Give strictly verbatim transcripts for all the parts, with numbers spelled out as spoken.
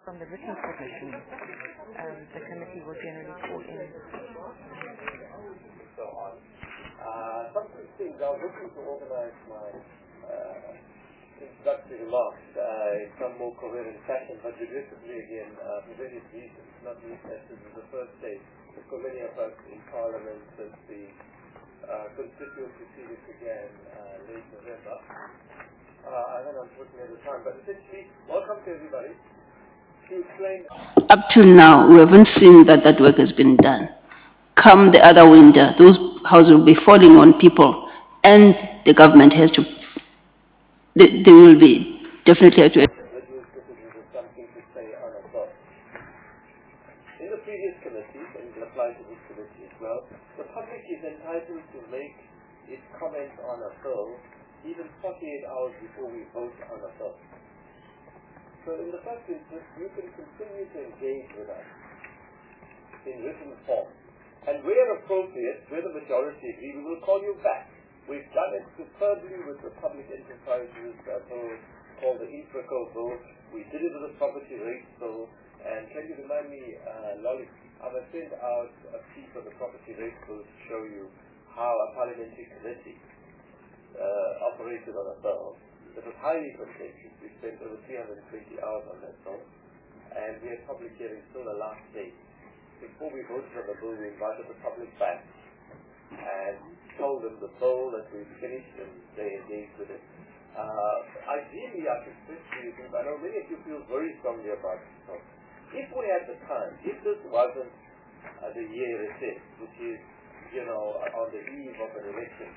From the written submission, um, the committee will generally call in. So on. Uh, some of these things I was looking to organize my uh, introductory remarks uh, in some more coherent fashion, but regrettably again, uh, for various reasons, not least as this is the first stage for many of us in Parliament since the uh, constituent proceedings began uh, late November. Uh, I don't know, unfortunately at the time, but essentially, welcome to everybody. To explain. Up till now, we haven't seen that that work has been done. Come the other winter, those houses will be falling on people, and the government has to, they, they will be definitely have to. Something to say on a thought. In the previous committee, and it will apply to this committee as well, the public is entitled to make its comments on a bill even forty-eight hours before we vote on a bill. So in the first instance, you can continue to engage with us in written form. And where appropriate, where the majority agree, we will call you back. We've done it superbly with the public enterprises uh, bill called the Infraco bill. We did it with the property rates bill. And can you remind me, uh, Lolly, I'm going to send out a piece of the property rates bill to show you how a parliamentary committee uh, operated on a bill. It was highly contentious. We spent over three hundred twenty hours on that bill. And we had public hearings till the last day. Before we voted on the bill, we invited the public back and told them the bill that we finished, and they engaged with it. Uh, ideally, I could stress to you, I know many of you feel very strongly about this. So if we had the time, if this wasn't uh, the year it is, which is, you know, on the eve of an election,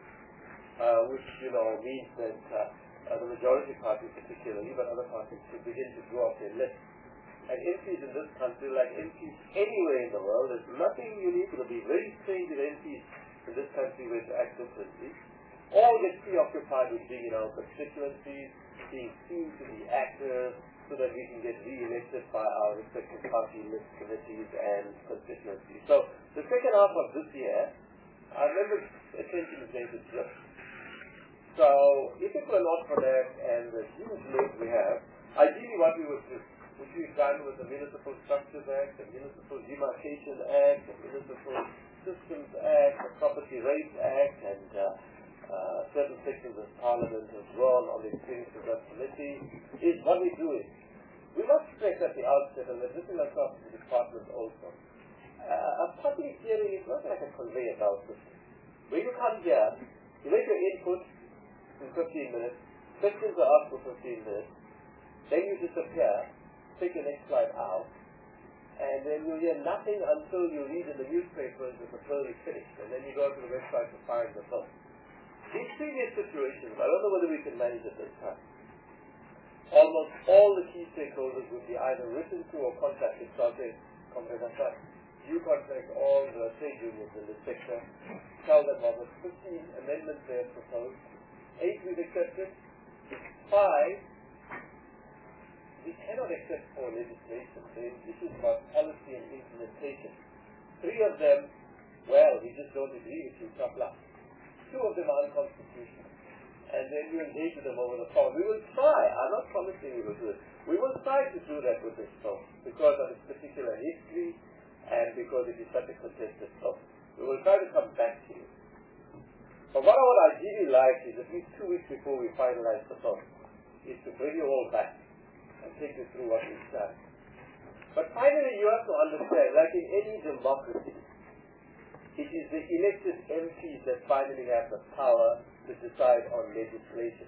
uh, which, you know, means that uh, uh, the majority party particularly, but other parties should begin to draw up their list. And M Ps in this country, like M Ps anywhere in the world, there's nothing unique. It will be very strange if M Ps in this country were to act differently. All get preoccupied with being in our constituencies, being seen to be active, so that we can get re-elected by our respective party list committees and constituencies. So the second half of this year, I remember attention is going to drift. So if it were not for that and the huge load we have, ideally what we would do, which we've done with the Municipal Structures Act, the Municipal Demarcation Act, the Municipal Systems Act, the Property Rates Act, and uh, uh, certain sections of Parliament as well on the experience of that committee, is what we do is, we must stress at the outset, and this is across the department also, uh, a public hearing is not like a conveyor belt system. When you come here, you make your input in fifteen minutes, questions are asked for fifteen minutes, then you disappear, take your next slide out, and then you'll hear nothing until you read in the newspapers that the bill is finished, and then you go to the website to find the bill. In previous situations, I don't know whether we can manage it this time, almost all the key stakeholders would be either written to or contacted, so I'll say, contact you contact all the trade unions in this sector, tell them of the fifteen amendments they have proposed, eight we've accepted, five we cannot accept for legislation. The issue is about policy and implementation. Three of them, well, we just don't agree with you, tough luck. Two of them are unconstitutional. And then you engage with them over the phone. We will try. I'm not promising we will do it. We will try to do that with this phone because of its particular history and because it is such a contested phone. We will try to come back to you. But what I would ideally like is at least two weeks before we finalize the phone is to bring you all back and take you through what we've done. But finally, you have to understand, like in any democracy, it is the elected M Ps that finally have the power to decide on legislation.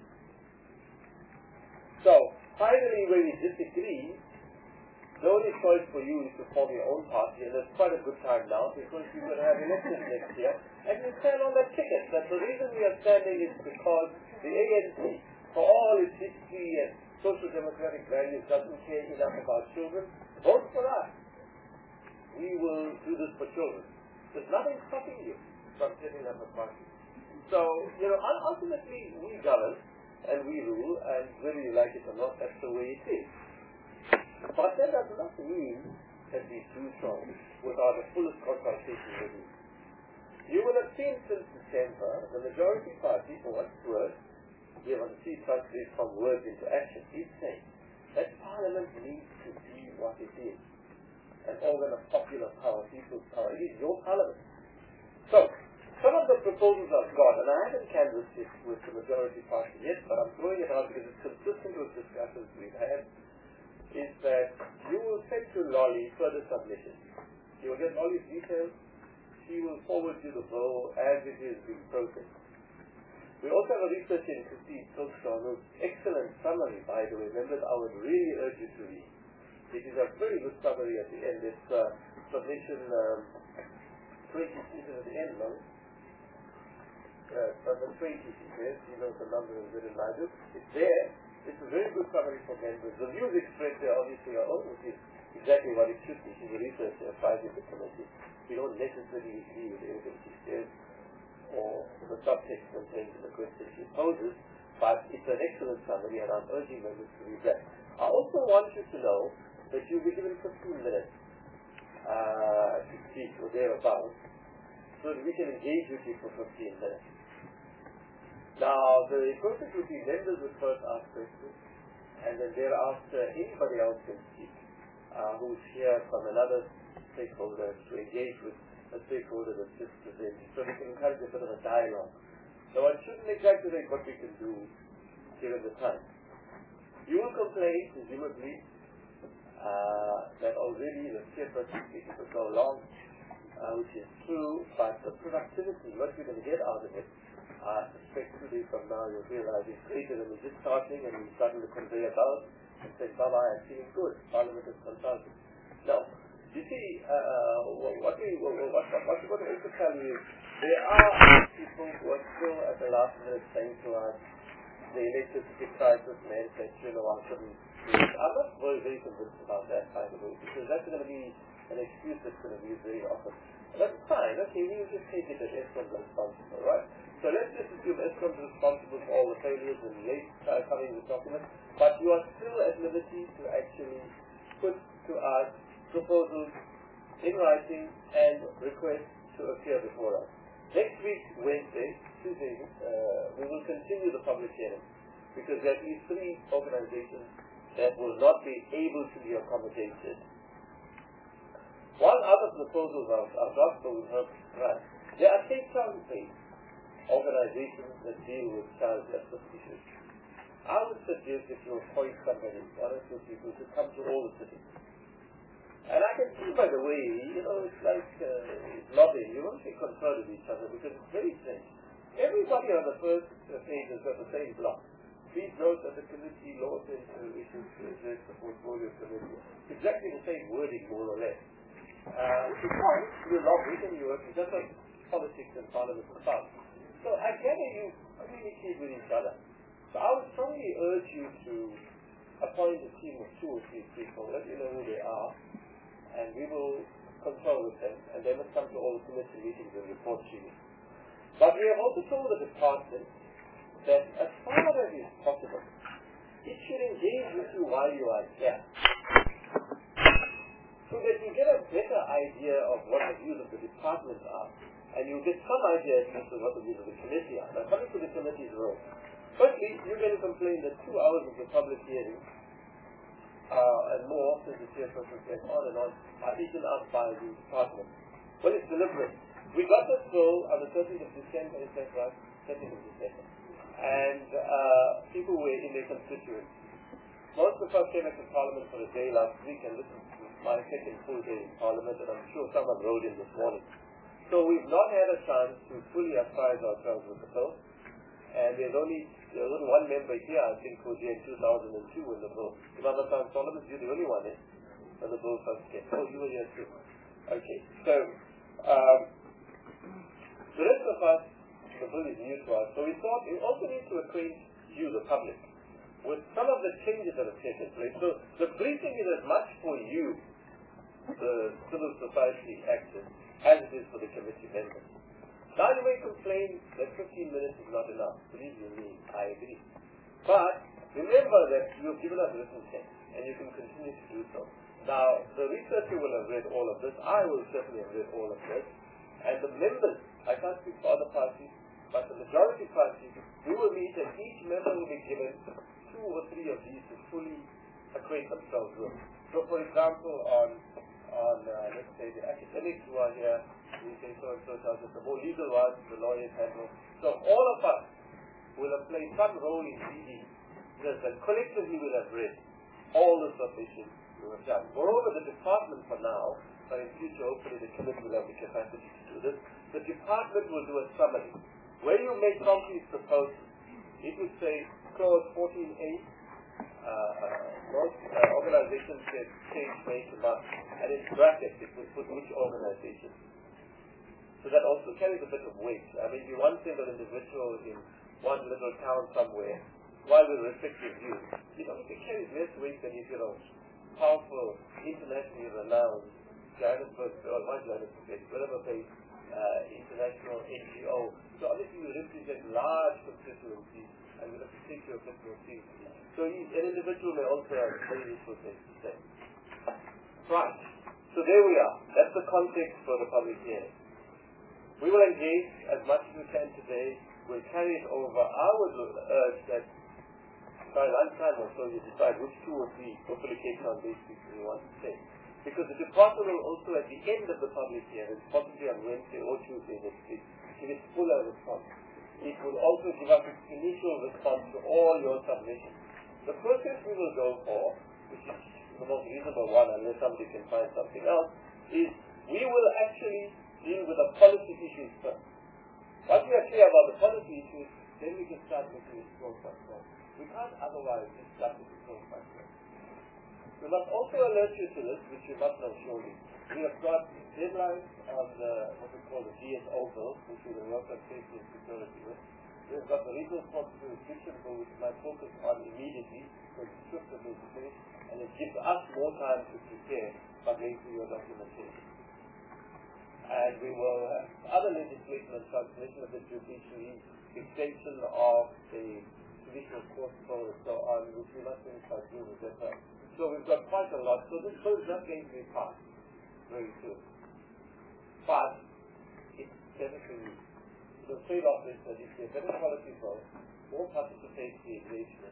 So, finally, when we disagree, the only choice for you is to form your own party, and there's quite a good time now because you're going to have elections next year, and you stand on that ticket. But the reason we are standing is because the A N C, for all its history and social democratic values, doesn't care enough about children. Vote for us. We will do this for children. There's nothing stopping you from setting up a party. So, you know, ultimately we govern and we rule, and whether you like it or not, that's the way it is. But that does not mean that we do so without the fullest consultation with you. You will have seen since December, the majority party, for what's worth, we have on the see translate from words into action, is saying that Parliament needs to be an organ of popular power, people's power. It is your parliament. So, some of the proposals I've got, and I haven't canvassed it with the majority party yet, but I'm throwing it out because it's consistent with discussions we've had, is that you will send to Lolly further submissions. You will get Lolly's details. She will forward you the bill as it is being processed. We also have a researcher in Christine Silkstone, whose excellent summary, by the way, members, I would really urge you to read. It is a very good summary at the end. It's uh, submission um, twenty season at the end, no? Uh, number twenty, she says. You know the number is very large. It's there. It's a very good summary for members. The views expressed there obviously are own, which is exactly what it should be. She's a researcher, advising the committee. We don't necessarily agree with everything she says or the subtext contained in the question she poses, but it's an excellent summary, and I'm urging members to read that. I also want you to know that you'll be given fifteen minutes uh, to speak or thereabouts, so that we can engage with you for fifteen minutes. Now, the process would be members would first ask questions, and then thereafter anybody else can speak uh, who's here from another stakeholder to engage with a stakeholder that's just presenting, so we can encourage a bit of a dialogue. So I shouldn't exaggerate what we can do given the time. You will complain, presumably, uh, that already the chairperson is speaking for so long, uh, which is true, but the productivity, what you're going to get out of it, I suspect two days from now you'll realize it's greater than we're just starting and we're starting to convey about and say, bye-bye, I'm feeling good, Parliament is consulted. No. You see, uh, what, we, what, what, what we're going to also tell you is there are people who are still at the last minute saying to us, the electricity crisis meant that, you know, I couldn't do it. I'm not very, very convinced about that, by the way, because that's going to be an excuse that's going to be used very often. But that's fine, okay, we'll just take it as Eskom's responsible, right? So let's just assume Eskom's responsible for all the failures and late uh, coming with documents, but you are still at liberty to actually put to us proposals in writing and requests to appear before us. Next week, Wednesday, Tuesday, uh, we will continue the public hearing because there are at least three organizations that will not be able to be accommodated. One other proposal of our gospel we heard right. There are Cape Town-based organizations that deal with child justice issues. I would suggest if you appoint somebody, one or two people, to come to all the cities. And I can see, by the way, you know, it's like uh, lobbying. You won't be concerned with each other because it's very strange. Everybody on the first page has got the same block. Please note that the committee laws into issues to address the portfolio committee. Exactly the same wording, more or less. Uh, which is fine. You're lobbying and you work. It's just like politics and parliament and stuff. So I gather you communicate with each other. So I would strongly urge you to appoint a team of two or three people. Let you know who they are. And we will consult with them, and they must come to all the committee meetings and report to you. But we have also told the department that as far as is possible, it should engage with you while you are here, so that you get a better idea of what the views of the department are, and you get some idea as to what the views of the committee are. Now, coming to the committee's role. Firstly, you're going to complain that two hours of the public hearing Uh, and more often the chairperson says on and on, are eaten up by the department. Well, it's deliberate. We got this bill on the thirteenth of December, is that right? thirteenth of December. And uh, people were in their constituents. Most of us came into Parliament for a day last week, and this is my second full day in Parliament, and I'm sure someone rode in this morning. So we've not had a chance to fully apprise ourselves with the bill. And there's only, there's only one member here, I think, who was here in two thousand two when the bill. Imam Hassan Solomon, you're the only one, eh? When the bill first came. Oh, you were here too. Okay. So, um, the rest of us, the bill is new to us. So we thought we also need to acquaint you, the public, with some of the changes that have taken place. So the briefing is as much for you, the civil society actors, as it is for the committee members. Now you may complain that fifteen minutes is not enough. Believe you me, I agree. But remember that you have given us written text, and you can continue to do so. Now, the researcher will have read all of this. I will certainly have read all of this. And the members, I can't speak for other parties, but the majority parties, we will meet and each member will be given two or three of these to fully acquaint themselves with. So, for example, on on, uh, let's say, the academics who are here. We say so and so does it. The more legal ones, the lawyers handle. So all of us will have played some role in reading this, and collectively will have read all the submissions you have done. Moreover, the department for now, but in future hopefully the committee will have the capacity to do this, the department will do a summary. Where you make concrete proposals, it would say clause fourteen A, uh, uh, most uh, organizations said change make a month, and in brackets it would put which organization. So that also carries a bit of weight. I mean, you one single individual in one little town somewhere, while we respect your views, you know, it carries less weight than if you're a powerful, internationally renowned Johannesburg, or not Johannesburg, whatever based uh, international N G O. So obviously you represent large constituencies, and we have to take your bit more seriously. So he, an individual may also have very useful things to say. Right. So there we are. That's the context for the public hearing. We will engage as much as we can today. We'll carry it over. I would urge that by lunchtime or so you decide which two or three publication on these things you want to say. Because the department will also at the end of the public hearing, possibly on Wednesday or Tuesday next week, give its fuller response. It will also give us its initial response to all your submissions. The process we will go for, which is the most reasonable one unless somebody can find something else, is we will actually deal with the policy issues first. Once we are clear about the policy issues, then we can start looking at scroll by scroll. We can't otherwise just start with scroll by scroll. We must also alert you to this, which you must know surely. We have got deadlines on the, what we call the D S O bill, which is the Work on Safety and Security with. We have got the Legal Response Jurisdiction bill, which might focus on immediately, so it's swift of legislation, and it gives us more time to prepare by going through your documentation. And we will have other legislation and transmission of the judiciary, extension of the judicial court code and so on, which we must finish by June or December. So we've got quite a lot. So this bill is not going to be passed very soon. But it's definitely, the trade-off is that if you have better quality bill, more participatory engagement,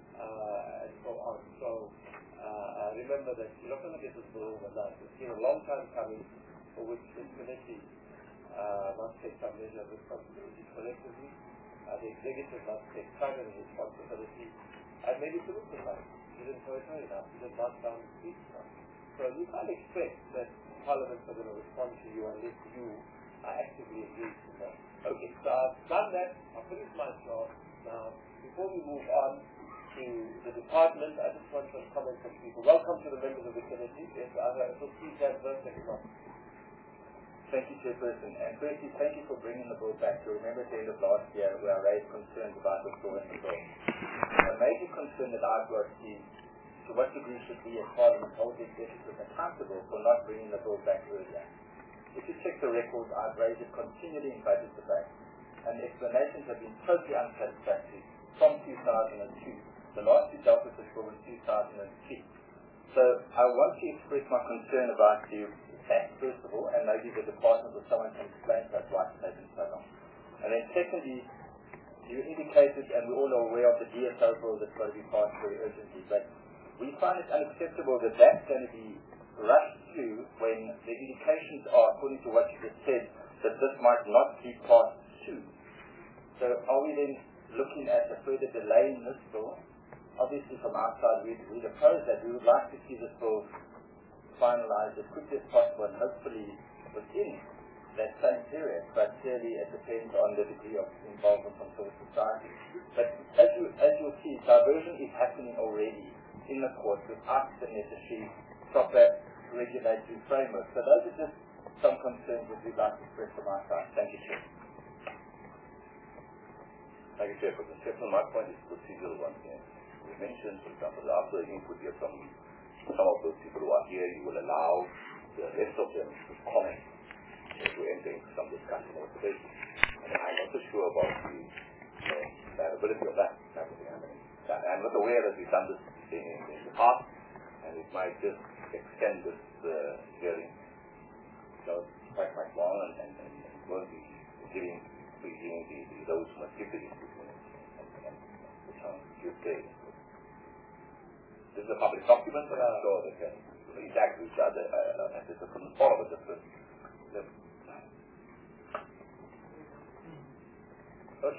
uh, and so on. So uh, remember that you're not going to get this bill overnight. It's been a long time coming, for which this committee uh, must take some measure of responsibility collectively. Uh, the executive must take primary responsibility, and maybe to look at it. You didn't throw it high enough, you didn't mark down the speech enough. So you can't expect that parliaments are going to respond to you unless you are actively engaged in that. Okay, so I've done that, I've finished my job. Now, before we move on to the department, I just want some comments from people. Welcome to the members of the committee. Yes, I have so please have first and come. Thank you, Chairperson. And firstly, thank you for bringing the bill back. You remember at the end of last year where I raised concerns about the bill in the bill. A major concern that I've got is to what degree should we as Parliament hold the executive accountable for not bringing the bill back earlier. If you check the records, I've raised it continually in budget debate, and the explanations have been totally unsatisfactory from two thousand two. The last we dealt with this bill was two thousand three. So I want to express my concern about the fact, first of all, and maybe the department or someone can explain to us why it's taken so long. And then secondly, you indicated, and we're all aware of the D S O bill that's got to be passed very urgently, but we find it unacceptable that that's going to be rushed through when the indications are, according to what you just said, that this might not be passed soon. So are we then looking at a further delay in this bill? Obviously from our side we'd, we'd oppose that. We would like to see this bill finalized as quickly as possible and hopefully within that same period, but clearly it depends on the degree of involvement from civil society. But as, you, as you'll see, diversion is happening already in the court without the necessary proper regulatory framework. So those are just some concerns that we'd like to express from our side. Thank you, Chair. Thank you, Chair. But the my point is procedural one here. We mentioned, for example, after the input here from some of those people who are here, you will allow the rest of them to comment, to enter into some discussion or debate. And I'm not so sure about the you know, viability of that type of thing. I mean, I'm not aware that we've done this in, in the past, and it might just extend this uh, hearing so quite quite long, and, and, and, and won't be giving, be giving the, the, those who must give the input and, and, and the chance to give the This is a public document, but I'm sure they can interact with each other uh, at this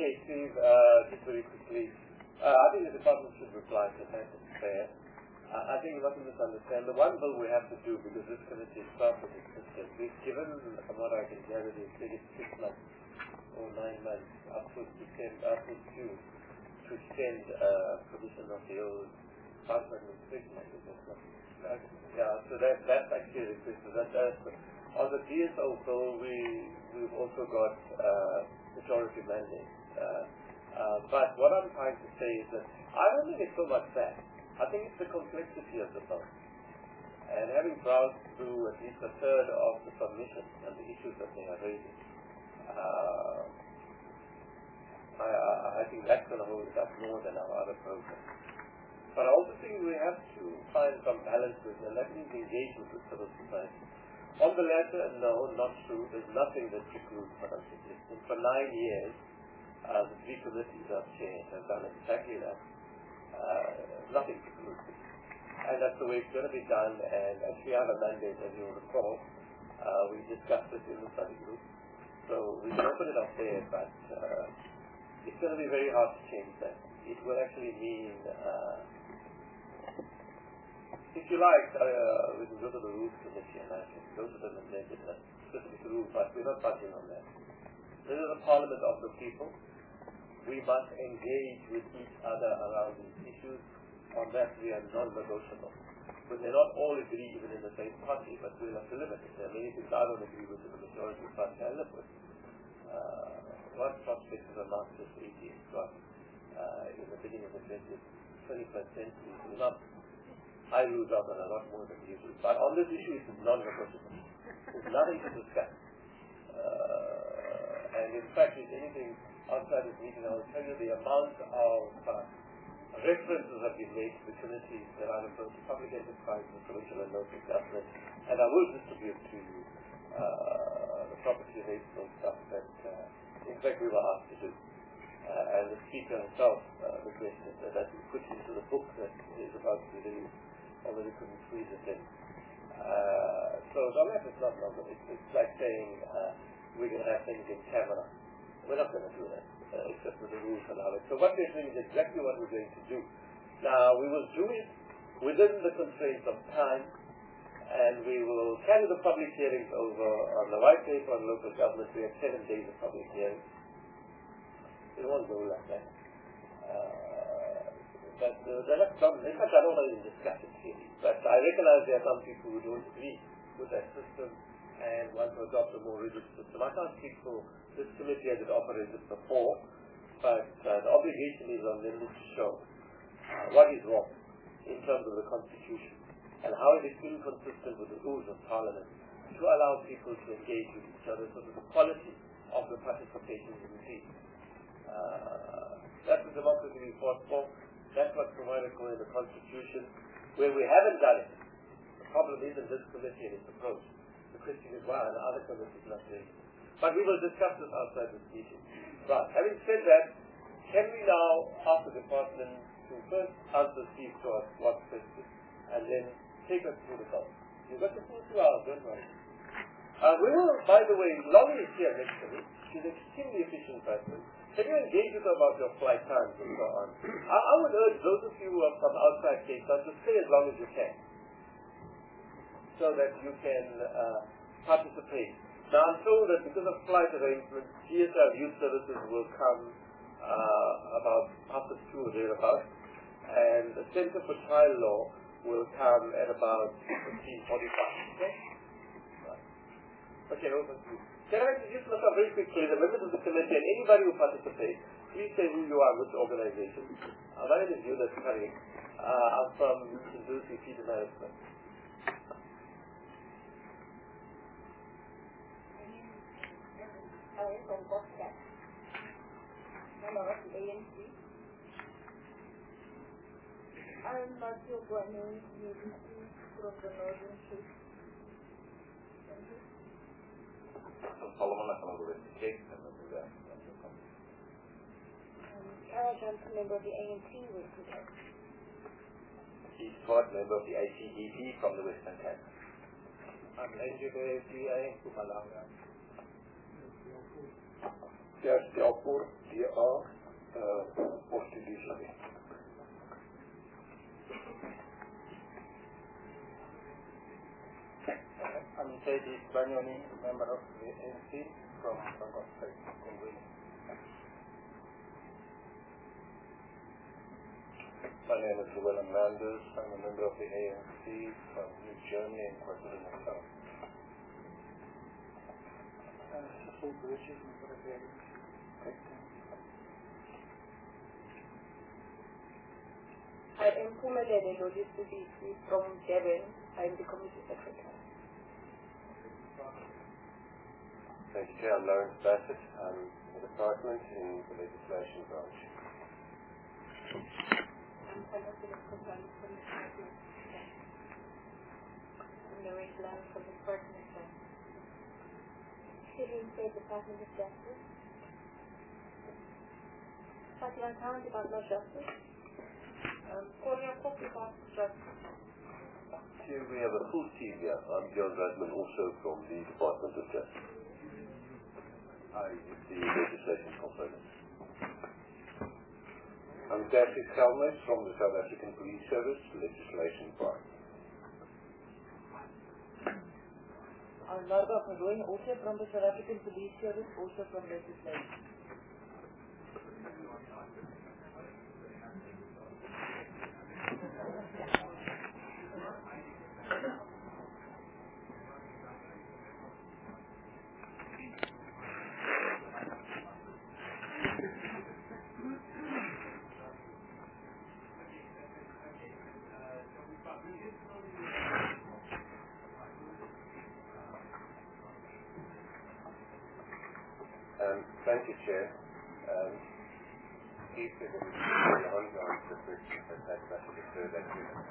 Okay, Steve, uh, just very quickly. Uh, I think the department should reply to that. It's fair. Uh, I think you mustn't misunderstand. The one bill we have to do, because this committee itself is existed, we've given, from what I can gather, the biggest six months or nine months up to December, up to June, to extend uh, provision of the old five hundred six months. Right? Yeah, so that, that's actually requested. That, that's, on the D S O bill, we, we've also got uh, majority mandate. Uh, uh, but what I'm trying to say is that I don't think it's so much that. I think it's the complexity of the bill. And having browsed through at least a third of the submissions and the issues that they are raising, uh, I, I, I think that's going to hold it up more than our other programs. But I also think we have to find some balances, and that means engagement with civil society. On the latter, no, not true. There's nothing that precludes product existence. For nine years, uh, the three committees I've chaired have done exactly that. Uh, nothing precludes it. And that's the way it's going to be done. And as we have a mandate, as you'll recall, uh, we discussed it in the study group. So we can open it up there, but uh, it's going to be very hard to change that. It will actually mean, uh, if you like, uh, we can go to the rules committee and I can go to them and make it a specific rule, but we're not touching on that. This is a parliament of the people. We must engage with each other around these issues. On that we are non-negotiable. We may not all agree even in the same party, but we'll have to live with it. There are many things I don't agree with in the majority party I live with. Uh, one prospect of a Marxist atheist got uh, in the beginning of the twenty-first century is enough. I lose out on a lot more than usual. But on this issue, it's non-negotiable. There's nothing to discuss. Uh, and in fact, if anything outside this meeting, I will tell you the amount of uh, references have been made to the committees that are referred to public enterprise and provincial and local government. And I will distribute to you uh, the property rates and stuff that, uh, in fact, we were asked to do. Uh, and the speaker himself uh, requested that that be put into the book that is about to be released, although we couldn't squeeze it in. Uh, so the left is not normal. It's, it's like saying uh, we're going to have things in camera. We're not going to do that, uh, except for the rules allow it. So what we're doing is exactly what we're going to do. Now, we will do it within the constraints of time, and we will carry the public hearings over on the white paper on local government. We have seven days of public hearings. It won't go like that. Uh, but uh, there are some, in fact, I don't want to even discuss it here. But I recognize there are some people who don't agree with that system and want to adopt a more rigid system. I can't speak for this committee as it operated before, but uh, the obligation is on them to show uh, what is wrong in terms of the Constitution and how it is inconsistent with the rules of Parliament to allow people to engage with each other so that the quality of the participation is increased. Uh, that's the democracy we fought for. That's what's provided for in the Constitution. Where we haven't done it, the problem isn't this committee and its approach. The question is why are the other committees not doing it? But we will discuss this outside this meeting. Right. Having said that, can we now ask the department to first answer Steve to us what question and then take us through the vote? You've got the full two hours, don't worry. Uh, we will, by the way, Lonnie is here next to me. She's an extremely efficient person. Can you engage with her about your flight times and so on? I, I would urge those of you who are from outside Cape Town to stay as long as you can so that you can uh, participate. Now I'm told that because of flight arrangements, G S L Youth Services will come uh, about after two or thereabouts, and the Center for Child Law will come at about fifteen forty-five. Okay? Right. Okay, over to you. Can I introduce myself very quickly? The members of the committee and anybody who participates, please say who you are, which organization. Uh, my name is Yunus Curry. Uh, I'm from Indusi Feeder Management. I'm from Boston. I'm of the A N C. I'm Matthew Guanay, U D C from the Northern Cape. Thank you. Solomon, I'm from the Western Cape. Carol Johnson, member of the A N T Western Cape. Keith Scott, member of the I C D P from the Western Cape. I'm N J B A P A Pumalanga. Pierre Stelpoort, D A, uh, Portuguese living. I'm Teddy Banyoni, member of the A N C from Bangkok State, Congress. My name is Llewellyn Landers. I'm a member of the A N C from New Germany and KwaZulu-Natal. Cecil Bridges, member of the A N C. I am Pumelele Lodisubisi from Devon. I am the Committee Secretary. Thank you, Chair. I'm Lawrence Bassett. I'm in the department in the legislation branch. I'm Palazzo Kotani from the Department. I'm Lorraine Blanc from the Department of City and State Department of Justice. Fatima Khan, Department of Justice. Um, Korea Cook, Department of Justice. Here we have a full team here. I'm John Radman, also from the Department of Justice. I is the legislation component. I'm Patrick Selmes from the South African Police Service, legislation part. I'm Marga van Rooyen, also from the South African Police Service, also from legislation. Um, thank you, Chair. Um, Chief, if it is on to answer the question, but that's not to defer that to you.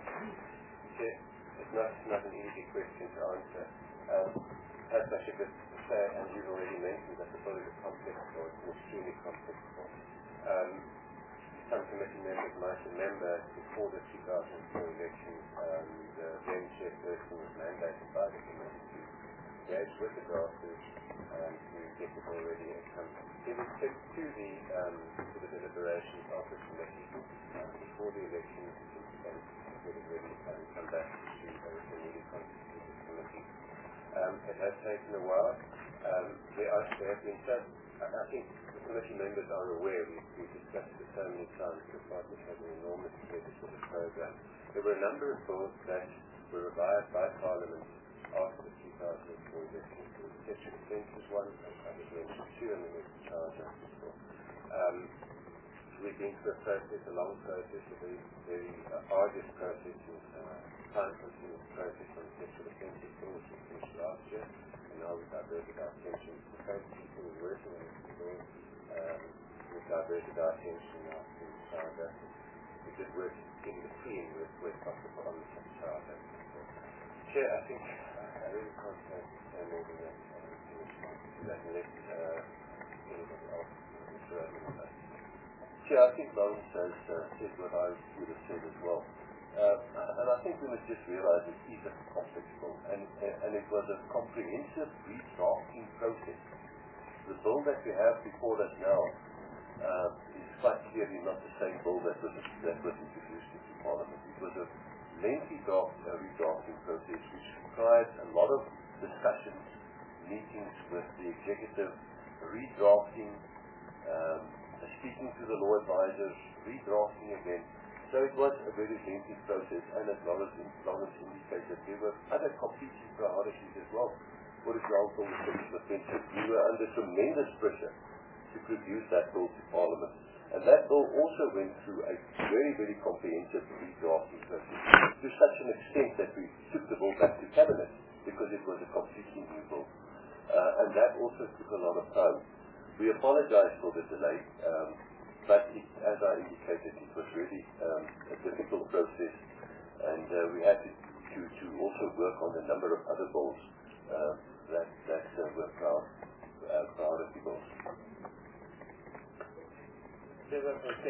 Chair, it's not, not an easy question to answer. Um, perhaps I should just say, and you've already mentioned, that the bill is a complex bill, it's an extremely complex bill. Um, some committee members might remember before the two thousand four election, um, the then chairperson was mandated by the committee to engage with the drafters um, to get the bill ready and come give it to, to the um, to the deliberations of the committee um, before the election and get it ready and come back to the newly constituted committee. Um, it has taken a while. Um, there, are, there have been some, I, I think the committee members are aware, we, we've discussed it so many times, the department has an enormous legislative program. There were a number of bills that were revised by Parliament after the two thousand four election. The sexual offences one, I just mentioned two, and then there's the child justice bill. Um, we've been through a process, a long process, a very, very uh, arduous process, and uh, time-consuming process on the sexual offences bill, which we finished last year, and now we've diverted our attention to the same people who are working on this bill. Um, we've diverted our attention now to child justice. We did work in between with, with Doctor on the child justice bill. Chair, I think uh, I really can't say say more than that um, in response to that, unless uh, anybody else is relevant on that. Chair, I think Lawrence has uh, said what I would have said as well. Uh, and I think we must just realize it is a complex bill, and, and it was a comprehensive redrafting process. The bill that we have before us now uh, is quite clearly not the same bill that was, that was introduced into Parliament. It was a lengthy draft, uh, redrafting process which required a lot of discussions, meetings with the executive, redrafting, um, speaking to the law advisors, redrafting again. So it was a very lengthy process, and as well as Lawrence indicated, there were other competing priorities as well. For example, the sexual offences, we were under tremendous pressure to produce that bill to Parliament. And that bill also went through a very, very comprehensive redrafting process, to such an extent that we took the bill back to Cabinet, because it was a completely new bill. Uh, and that also took a lot of time. We apologize for the delay, um, but it, as I indicated, it was really um, a difficult process, and uh, we had to, to, to also work on a number of other bills uh, that, that uh, were proud, uh, priority bills. Okay.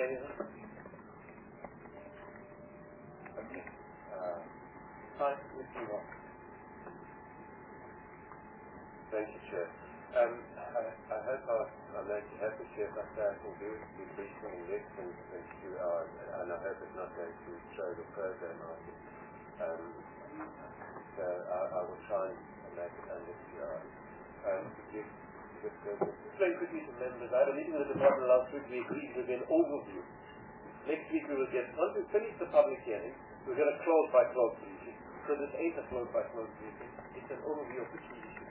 Uh, fine, let's move on. Thank you, Chair. Um, I, I hope I'll, I'm going to have to share if I say I can do it to briefly in less than, than two hours, and I hope it's not going to throw the program out. Um, so I, I will try and make it under two hours. Um, just, just, uh, just very quickly to members, I had a meeting with the department last week. We agreed with an overview. Next week we will get, once we finish the public hearing, we're going to close by close briefing. So this ain't a close by close briefing. It's an overview of the key issues.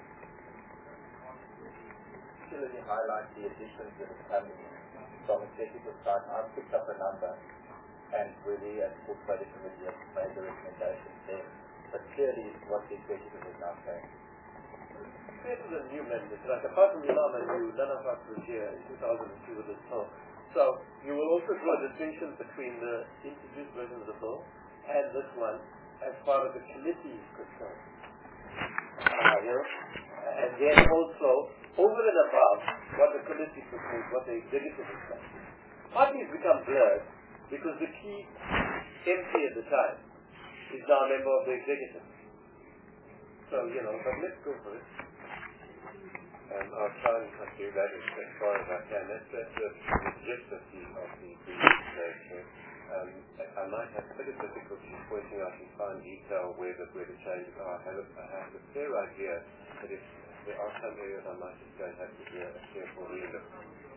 Particularly highlight the additions that are coming from executive side. I've picked up a number, and really, as portfolio committee, has made the recommendations there. But clearly, what the executive is now saying. Compared to the new members, like apart from Imam and you, none of us was here in two thousand two with this talk. So you will also draw distinctions between the introduced version of the bill and this one as far as the committee is concerned. Uh, you know? And then also, over and above what the committee proposed, what the executive has done. Parties become blurred because the key M P at the time is now a member of the executive. So, you know, but let's go for it. Um, I'll try and do that as, as far as I can. That's, that's the, the gist of the, of the presentation. Um, I, I might have a bit of difficulty pointing out in fine detail where the, where the changes are. I have, a, I have a fair idea that if there are some areas I might just go and have to do a careful relook.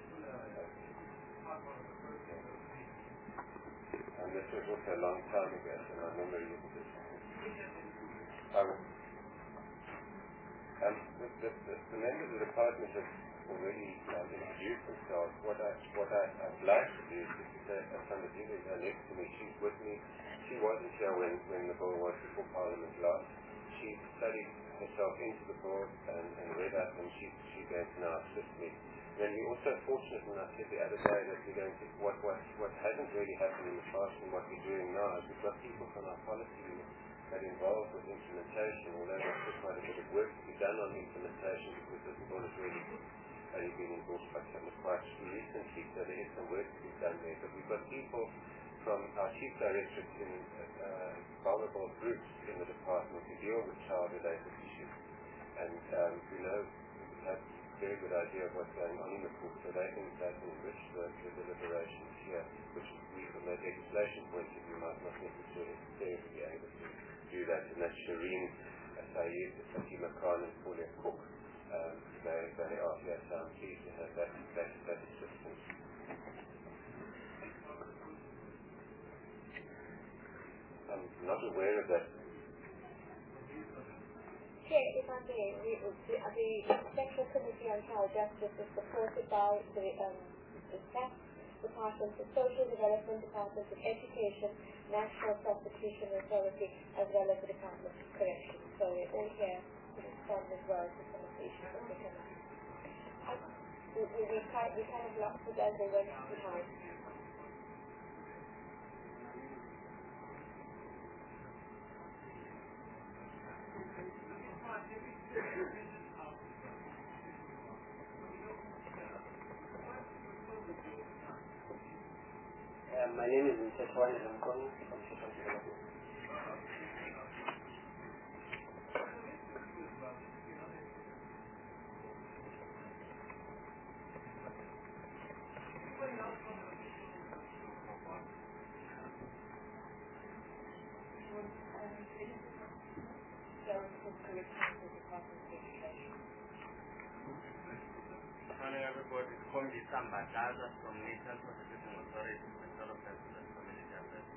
And this was also a long time ago, so my memory is a bit... Um, Um, the, the, the, the members of the department have already um, introduced themselves. What, I, what I, I'd like to do is just to say, uh, somebody is uh, next to me, she's with me. She wasn't here when, when the bill was before Parliament last. She studied herself into the bill and, and read up, and she, she's going to now assist me. And then we're also fortunate, and I said the other day, that we're going to, what, what, what hasn't really happened in the past and what we're doing now is we've got people from our policy unit that involved with implementation, although there's still quite a bit of work to be done on implementation because this bill has really only been endorsed by some quite recently, so there is some work to be done there. But we've got people from our chief directorate in uh, vulnerable groups in the department who deal with child-related issues. And um, we know we have a very good idea of what's going on in the court, so they can, they can enrich the, the deliberations here, which we, from a legislation point of view, might not necessarily be able to do that. And that's Shireen Saeed, Fatima Khan, and Pauline Cook. Um, they, they are here, so I'm pleased to have that, that, that assistance. I'm not aware of that. Chair, if I may, the, the, the Central Committee on Child Justice is supported by the, um, the staff Department of Social Development, Department of Education, National Prosecution Authority, as well as the Department of Corrections. So we're all here to respond as well to some of the issues that they come up. We, we, we, kind, we kind of lost it as they went behind. Um, my name is Nteshwani, and I'm calling from Social Development. Morning everybody, Kombi Sambataza from National Prosecution Authority, Central of Justice and Community Affairs.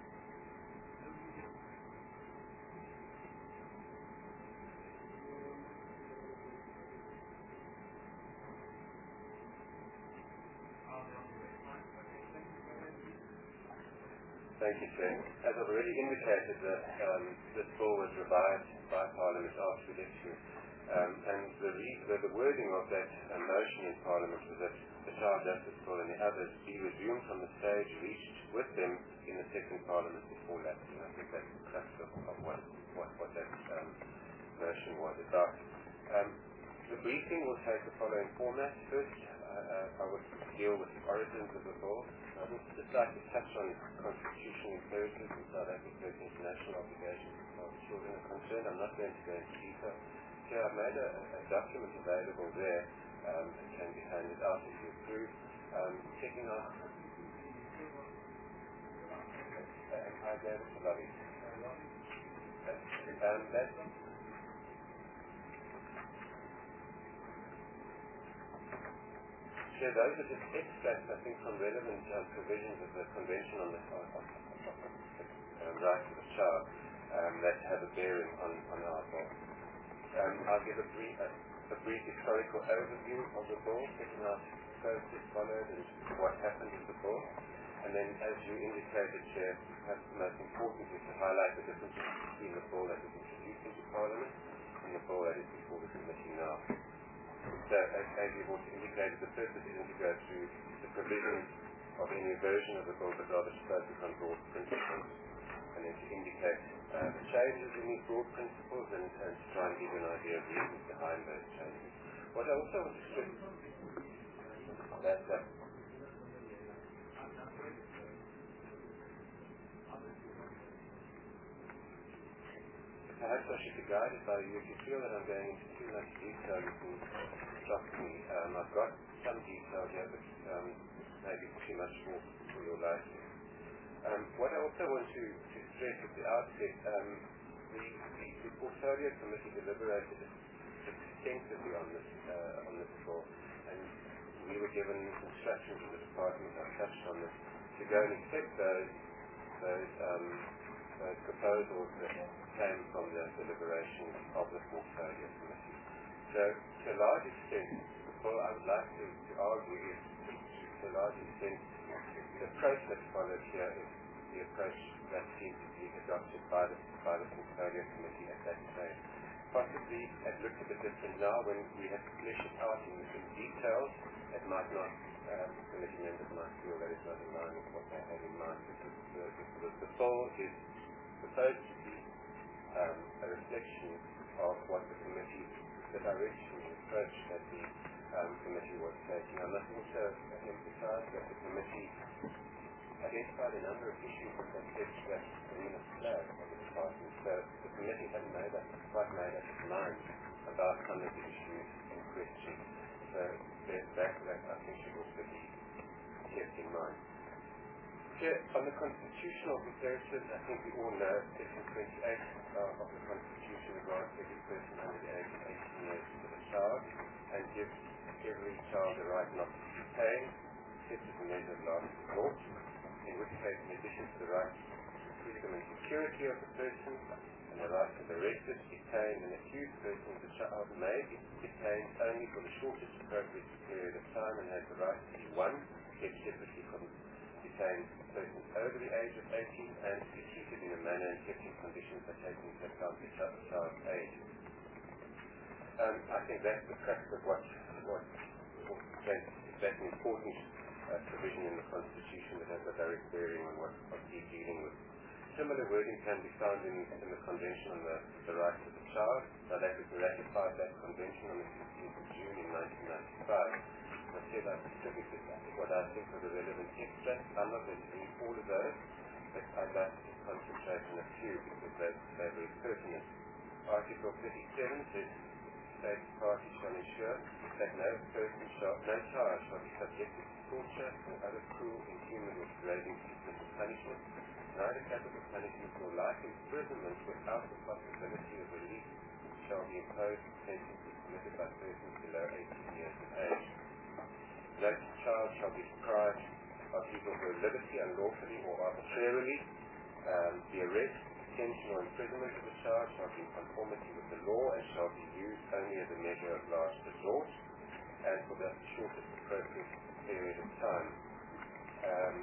Thank you, Chair. As I've already indicated, that um, this bill was revised by Parliament after election. Um, and the, re- the, the wording of that uh, motion in Parliament was that the Child Justice Bill and the others be resumed from the stage reached with them in the second Parliament before lapsing. I think that's the crux of, of what, what, what that um, motion was about. Um, the briefing will take the following format. First, uh, I would deal with the origins of the bill. I would just like to touch on constitutional imperatives in South Africa's international obligations as far as children are concerned. I'm not going to go into detail. Chair, I've made a, a document available there um, that can be handed out if you approve, um, checking out. Uh, I gave it to Lovey. Um, that, Chair, those are just extracts, I think, from relevant uh, provisions of the Convention on the on, on, on, um, Right to the Child um, that have a bearing on, on our bill. Um, I'll give a brief, a, a brief historical overview of the bill, setting out the process followed and what happened with the bill. And then, as you indicated, Chair, perhaps the most important is to highlight the differences between the bill that was introduced into Parliament and the bill that is before the committee now. So, as, as you've also indicated, the purpose isn't to go through the provisions of any version of the bill, but rather to focus on broad principles, and then to indicate uh, the changes in these broad principles and, and to try and give an idea of reasons behind those changes. What I also want to stress that uh, perhaps I should be guided by you. If you feel that I'm going into too much detail, you can stop me. Um, I've got some detail here, but um, maybe too much for, for your liking. Um, what I also want to, to stress at the outset, um, the, the, the Portfolio Committee deliberated extensively on this uh, on this bill, and we were given instructions from the department, I touched on this, to go and accept those those, um, those proposals that came from the deliberations of the Portfolio Committee. So, to a large extent, the bill I would like to, to argue is, to a large extent, the approach that's followed here is the approach that seems to be adopted by the, by the Portfolio Committee at that stage. Possibly, it looks a bit different now when we have to flesh it out in, in detail. It might not, uh, committee members might feel that it's not in line with what they had in mind, because the, the, the, the bill is supposed to be um, a reflection of what the committee, the direction, the approach that the um, committee was taking. I must also emphasize that the committee identified a number of issues that they said that were in the flag of the department. So the committee hadn't made up, quite made up its mind about some of the issues in question. So that, that I think should also be kept in mind. Here, on the constitutional imperatives, I think we all know Section twenty-eight uh, of the Constitution grants every person under the age of eighteen years to the child and gives every child the right not to be detained, except as a measure of last resort, in which case, in addition to the right to freedom and security of the person and the right to be arrested, detained, and accused person, the child may be detained only for the shortest appropriate period of time and has the right to be one, kept separately from detained persons over the age of eighteen and to be treated in a manner and kept in conditions that take into account the child's age. Um, I think that's the crux of what, what, what that's an important uh, provision in the Constitution that has a direct bearing on what, what he's dealing with. Similar wording can be found in, in the Convention on the, the Rights of the Child. South Africa ratified that convention on the sixteenth of June in nineteen ninety-five. I said I specifically what I think are the relevant extracts. I'm not going to read all of those, but I'd like to concentrate on a few because they're, they're very pertinent. Article thirty-seven says state parties shall ensure that no person shall, no child shall be subjected to torture or other cruel, inhuman, or degrading treatment or punishment, neither capital punishment nor life imprisonment without the possibility of release shall be imposed for sentences committed by persons below eighteen years of age. No child shall be deprived of his or her liberty unlawfully or arbitrarily. Um, the arrest, detention, or imprisonment of the child shall be in conformity with the law and shall be used only as a measure of last resort and for the shortest appropriate period of time. Um,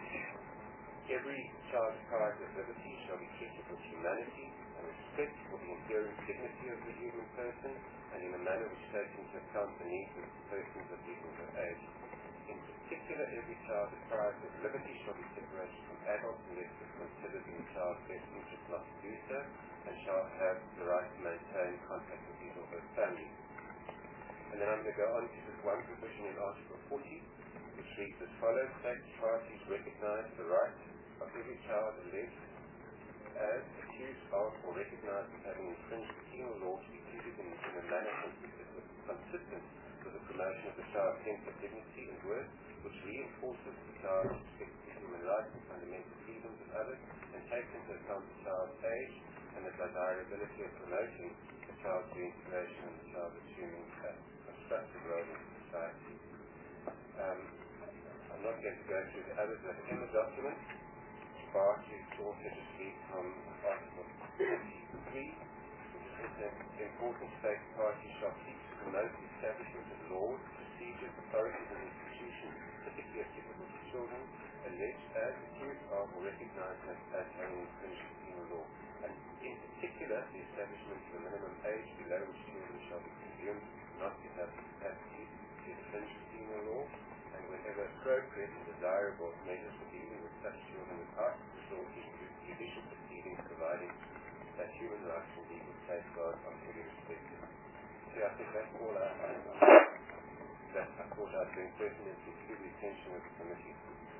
every child deprived of liberty shall be treated with humanity and respect for the inherent dignity of the human person and in a manner which takes into account the needs of persons of legal age. In particular, every child deprived of liberty shall be separated from adults unless it is considered in the child's best interest not to do so, and shall have the right to maintain contact with his or her family. And then I'm going to go on to this one provision in Article forty, which reads as follows: State parties recognise the right of every child alleged as accused of or recognized as having infringed the penal law to be treated in, in a manner consistent with the promotion of the child's sense of dignity and worth, which reinforces the child's respect for human rights and fundamental freedoms of others, and takes into account the child's age and the desirability of promoting the child's reintegration and the child assuming a constructive role in society. Um, I'm not going to go through the others that are in the document. But to also just read from Article three, which is an important state party shall seek to promote the establishment of laws, procedures, authorities and institutions, particularly applicable to children, alleged as accused of or recognized as, as having infringed penal law, and in particular the establishment of a minimum age below which children shall be presumed not to have the capacity to infringe penal law, and whenever appropriate and desirable, measures for dealing with such children without resort to judicial proceedings, providing that human rights and legal safeguards are fully respected. So I think that's all I, I, that I thought I'd bring pertinent to the attention of the committee.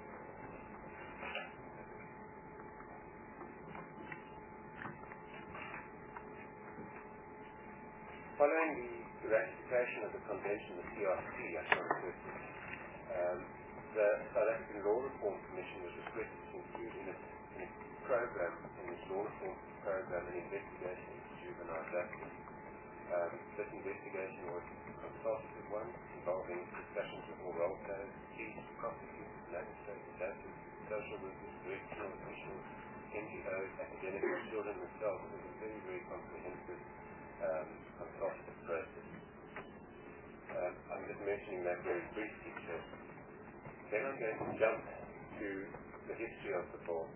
Following the ratification of the Convention of C R C, I think um, the South African Law Reform Commission was requested to include in its, in its program, in its law reform program, an investigation into juvenile justice. Um, this investigation was a consultative one, involving discussions with all role players, police, prosecutors, magistrates, judges, social workers, correctional officials, N G Os, academics, children themselves. It was a very, very comprehensive um, consultative process. Um, I'm just mentioning that very briefly. So then I'm going to jump to the history of the bill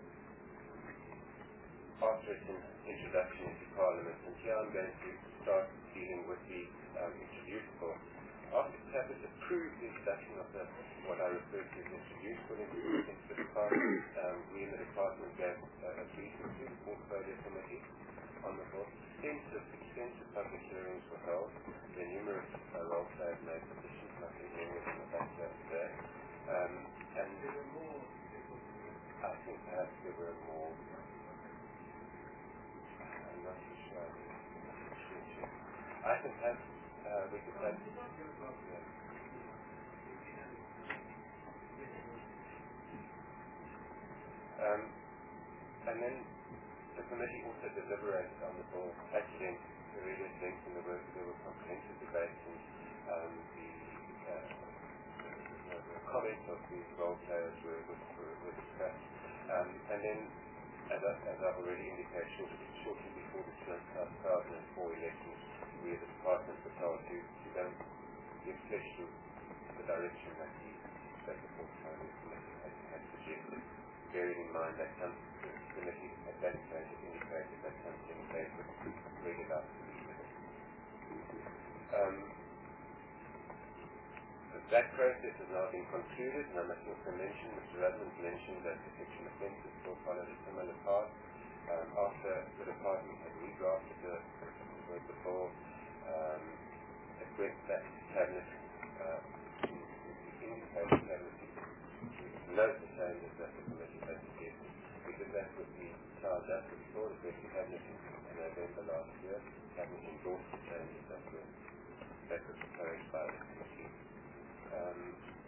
after its introduction into Parliament, and here I'm going to start dealing with the um, introduced bill. After Cabinet approved the introduction of the, what I refer to as introduced bill into the Department, um, we in the Department gave uh, a briefing to the Portfolio Committee on the bill. Extensive, extensive public hearings were held. There are numerous uh, role players made petitions, and I think there was in the back here today. Um, and there were more, I think perhaps there were more, I'm not too sure, I think perhaps uh, we could have, yeah. Um, and then the committee also deliberated on the bill at length, very at length in the work. There were comprehensive debates, and um, the, uh, the, the, the comments of the role players were, were, were discussed. Um, and then, as, I, as I've already indicated, shortly, shortly before the two thousand four elections, we as a department were told to, to go give flesh to the direction that the, that the Portfolio Committee had, had suggested, bearing in mind that some committee at that stage indicated that something they could bring it up to the limit. Um, that process has now been concluded, and I must also mention, Mister Rudman mentioned that the section offences still followed a similar path. Um, after the department had redrafted the, the, the bill, um, it went back to Cabinet, uh, indicated Cabinet to note the changes that the committee had suggested. We did that with the Child Justice Law, the Deputy Cabinet in November last year. Cabinet endorsed the changes that were, that were proposed by the committee. Um,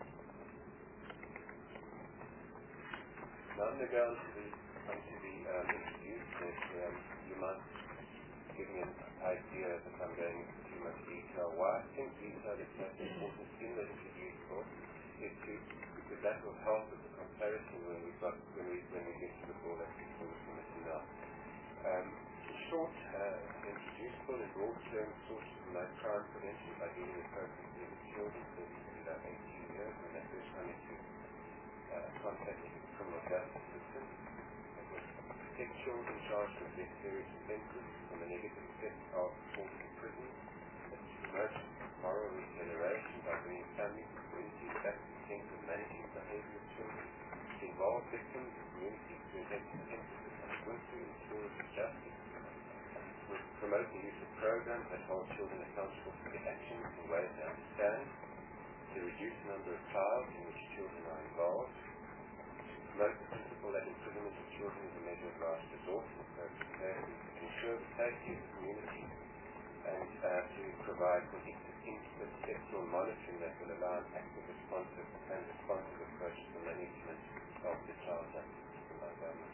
now I'm going to go on to the, onto the um, introduced list. Um, you might give me an idea if I'm going into too much detail. Why I think detail is most important in the introduced book is to, because that will help with the comparison when we got when we when we get to the ball that's before the committee now. Um, in short, uh, introduced bill in broad terms sought to promote crime prevention by dealing appropriately with children thirteen to eighteen years when they first come into uh, contact with the criminal justice system. It was to protect children charged with less serious offences from the negative effects of forced prison. It's to promote moral regeneration by bringing families and communities back to the sense of managing the behaviour of children. To involve victims and communities to emphasis on working and towards justice. To promote the use of programs that hold children accountable for their actions in ways they understand. To reduce the number of trials in which children are involved. To promote the principle that imprisonment of children is a measure of last resort and appropriate care. To ensure the safety of the community. And uh, to provide for intersectional monitoring that will allow an active, responsive, and responsive approach to the management of the child justice system by government.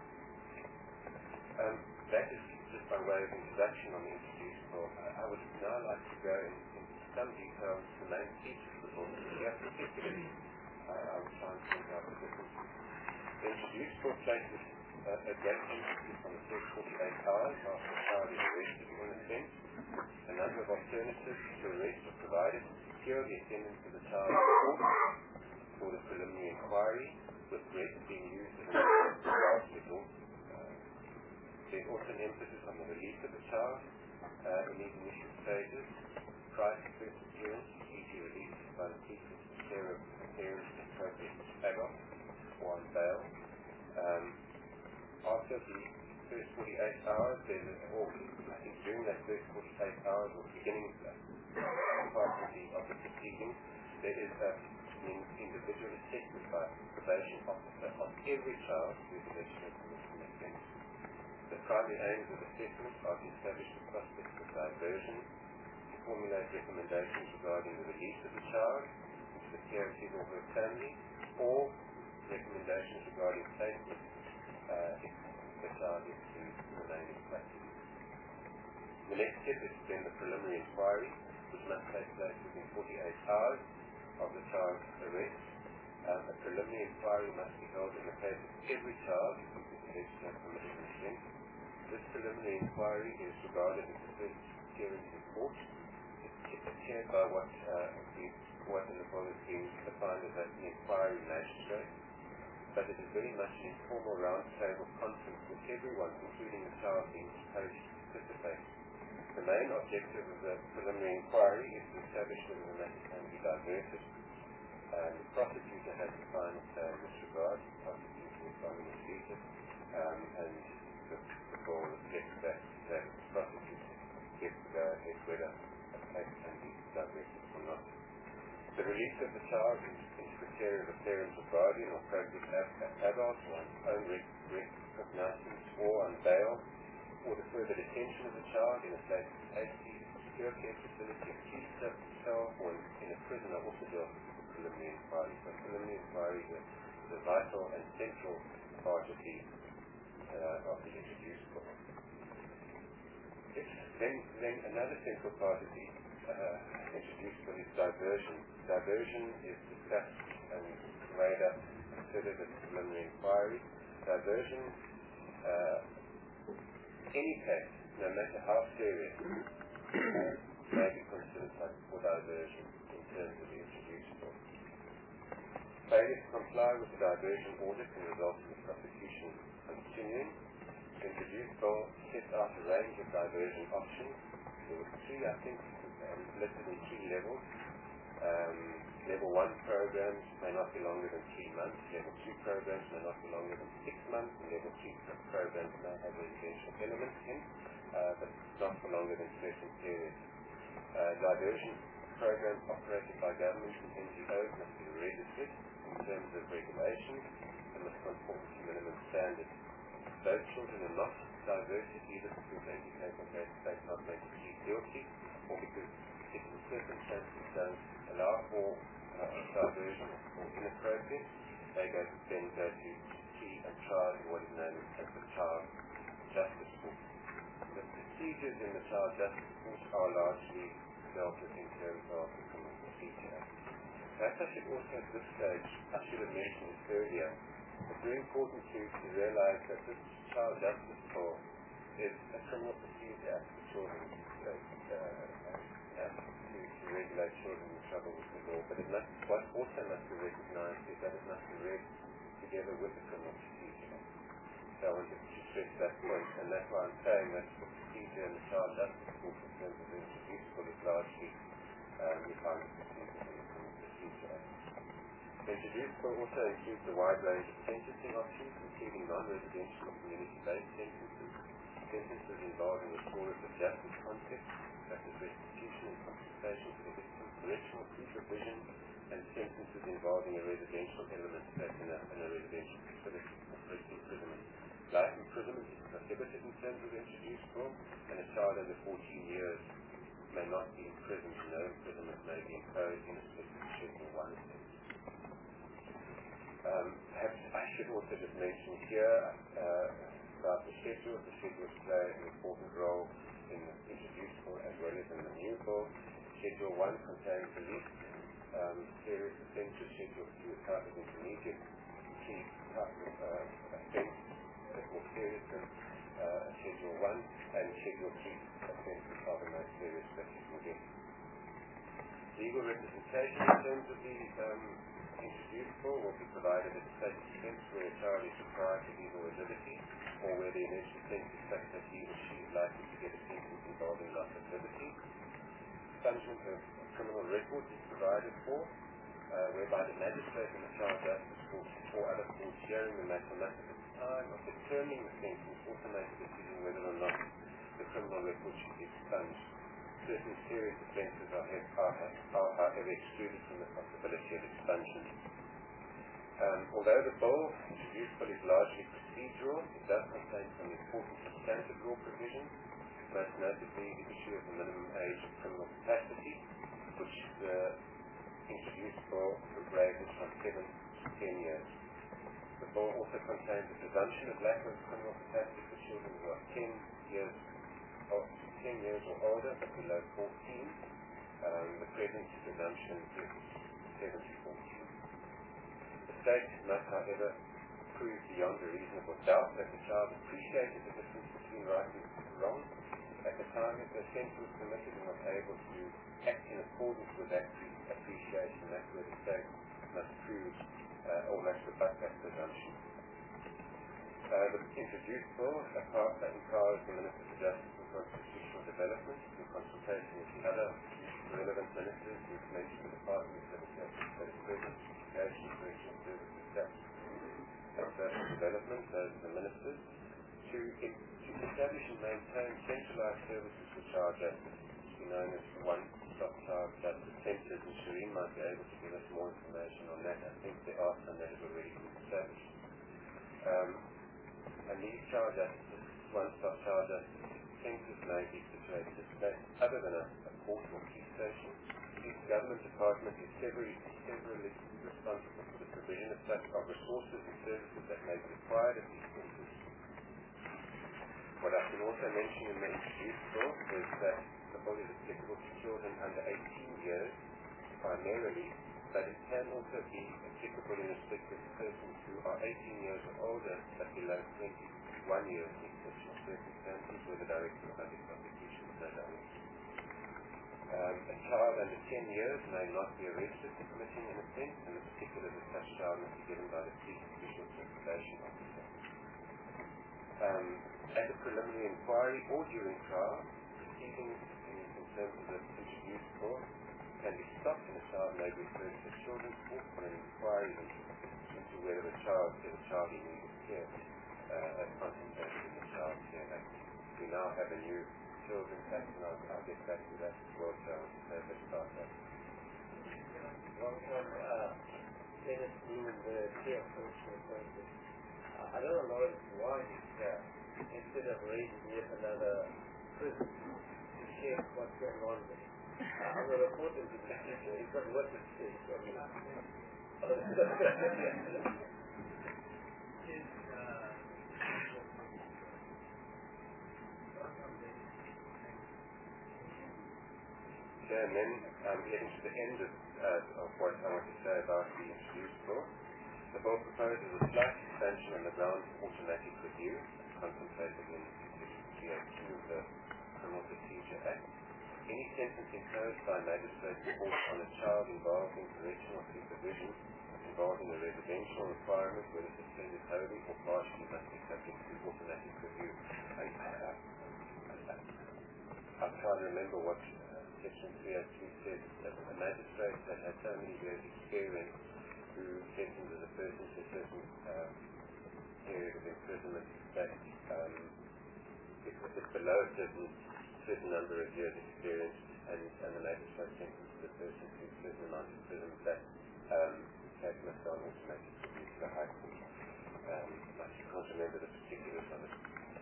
Um, that is just by way of introduction on the introduced law. I would now like to go in, into some detail to the main features of the law. Here particularly, uh, I will try and point out the differences. The introduced law places uh, a great emphasis on the first forty-eight hours after the child is arrested in a sense. A number of alternatives to arrest are provided to secure the attendance of the child in court for the preliminary inquiry, with arrest being used as a last resort. There's also an emphasis on the release of the child uh, in these initial stages, prior to first appearance, easy release by the police with the care of the parents and appropriate adults or on bail. Um, after the first forty-eight hours, there's a, or I think during that first forty-eight hours or beginning of that part of the, of the proceedings, there is a, an individual assessment by the probation officer of every child who is alleged to have committed an offence. The primary aims of assessment are to establish the prospects of diversion, to formulate recommendations regarding the release of the child into the care of his or her family, or recommendations regarding safety uh, if the child is to remain in custody. The next step is then the preliminary inquiry, which must take place within forty-eight hours of the child's arrest. Um, a preliminary inquiry must be held in the case of every child who is alleged to have committed an offence. This preliminary inquiry is regarded as the first hearing in court. It's chaired by what, uh, the, what in the law has been defined as an inquiry magistrate, but it is very much an informal roundtable conference with everyone, including the child, being encouraged to participate. The main objective of the preliminary inquiry is to establish whether the matter can be diverted. Um, the prosecutor has the final say in this regard. The prosecutor is prosecuted, um, and the, the law reflects that, that the prosecutor gets to go ahead whether a case can be diverted or not. The release of the child into the care of a parent or guardian or appropriate adult on own recognizance or on bail, or the further detention of the child in a safe safety, secure care facility, a key cell, or in a prison are also dealt with the preliminary inquiry. So preliminary inquiry is a, is a vital and central part of the uh, of the introduced law. Then, then another central part of the uh, introduced law is diversion. Diversion is discussed and weighed up, considered as a preliminary inquiry. Diversion, uh, any case, no matter how serious, uh, may be considered for diversion in terms of the introduced law. Failure to comply with the diversion order can result in the prosecution continuing. The introduced law sets out a range of diversion options. There were three, I think, um, listed in three levels. Um, level one programs may not be longer than three months. Level two programs may not be longer than six months. And level three programs may have residential elements in, uh, but not for longer than certain periods. Uh, diversion programs operated by governments and N G Os must be registered in terms of regulations and must conform to minimum standards. Those children are not diverted either because they indicate that they not make a plea guilty or because particular circumstances don't allow for uh, diversion or inappropriate. They go, then go to plea and trial in what is known as the Child Justice Court. The procedures in the Child Justice Court are largely dealt with in terms of the criminal procedure act. Perhaps I should also at this stage, I should have mentioned it earlier, it's very important to, to realize that this Child Justice Law is a criminal procedure act for children, uh, uh, uh, to, to regulate children in trouble with the law, but it must, what also must be recognized is that it must be read together with the criminal procedure act. So I want to stress that point, and that's why I'm saying that the procedure in the Child Justice Court in terms of the introducible is largely um, we find the procedure in the criminal procedure act. The introducible also includes a wide range of sentencing options, including non-residential and community-based sentences, sentences involving restorative justice concepts, such as restitution and compensation to the victim, correctional supervision, and sentences involving a residential element set in a, in a residential facility or imprisonment. Life imprisonment is prohibited in terms of the introduced law, and a child under fourteen years may may not be imprisoned, no imprisonment may be imposed in respect of Schedule one offence. Um, perhaps I should also just mention here uh, about the schedule. The schedules play an important role in the introducible as well as in the new bill. Schedule one contains the least um, serious offences. Schedule two is type of intermediate key type of uh, offence, more serious than uh, Schedule one, and Schedule three offences are the most serious that you can get. Legal representation in terms of the um, introducible will be provided at the state expense where a child is deprived of legal liberty, or where the alleged offence is such that he or she is likely to get a sentence involving loss of liberty. Expungement of criminal records is provided for, uh, whereby the magistrate and the child justice court or other courts hearing the matter must at the time of determining the sentence also make a decision whether or not the criminal record should be expunged. Certain serious offences are, are, are however excluded from the possibility of expungement. Um, although the bill introduced bill is largely procedural, it does contain some important substantive law provisions, most notably the issue of the minimum age of criminal capacity, which the introduced bill raises from seven to ten years. The bill also contains a presumption of lack of criminal capacity for children who are ten years or ten years or older but below fourteen. Um, the present presumption is seven to fourteen. The state must, however, prove beyond a reasonable doubt that the child appreciated the difference between right and wrong at the time that the offence was committed and was able to act in accordance with that appreciation. That's where the state must prove uh, or must rebut that presumption. Uh, the introduced bill empowers the Minister for Justice and Constitutional Development in consultation with the other relevant ministers. We've mentioned the Department of Justice, President, Education, Correctional Services, Tax, and Social Development, those are the ministers, to, to establish and maintain centralized services for child justice, which we known as one-stop child justice centers, and Shireen might be able to give us more information on that. I think there are some that have already been established. Um, and these child justice, one-stop child justice centers may be situated in states other than a, a court or police station. Each government department is severally, severally responsible for the provision of such of resources and services that may be required at these centers. What I can also mention in the introduced bill is that the bill is applicable to children under eighteen years primarily, but it can also be applicable in respect of persons who are eighteen years or older but below twenty-one years in exceptional circumstances where the Director of Public Prosecution is no director. Um, a child under ten years may not be arrested for committing an offence, and the particulars of such child must be given by the police official to a probation officer. Um, at a preliminary inquiry or during trial, proceedings in, in terms of the introduced bill can be stopped and a child may be referred to the children's court for an inquiry into, into whether the child is a child in need of care uh, as contemplated in the Child Care Act. We now have a new Children's Act, and I'll, I'll get back to that as well, so I want to say a bit about that. Long-term uh, Dennis Blue and the care social services. Uh, I don't know why uh, instead of raising yet another prison to share what's going on with it. Uh, I'm going to report him to the teacher. He's got what to say. Okay, and then um, getting to the end of, uh, of what I want to say about the introduced bill. The bill proposes a slight expansion on the grounds of automatic review, contemplated in Section three eighty-two of the Criminal Procedure Act. Any sentence imposed by a magistrate court on a child involved in correctional supervision involving a residential requirement, whether suspended wholly or partially, must be subject to automatic review. I, I, I, I, I'm trying to remember what uh, Section three eighty-two says, that a magistrate that has so many years' experience who sentences a person to a certain uh, period of imprisonment that um, if it's below a certain certain number of years experience and, and the magistrate sentences the person to a certain amount of imprisonment, that um, case must go on automatic review to the High Court. Um, I can't remember the particulars of it.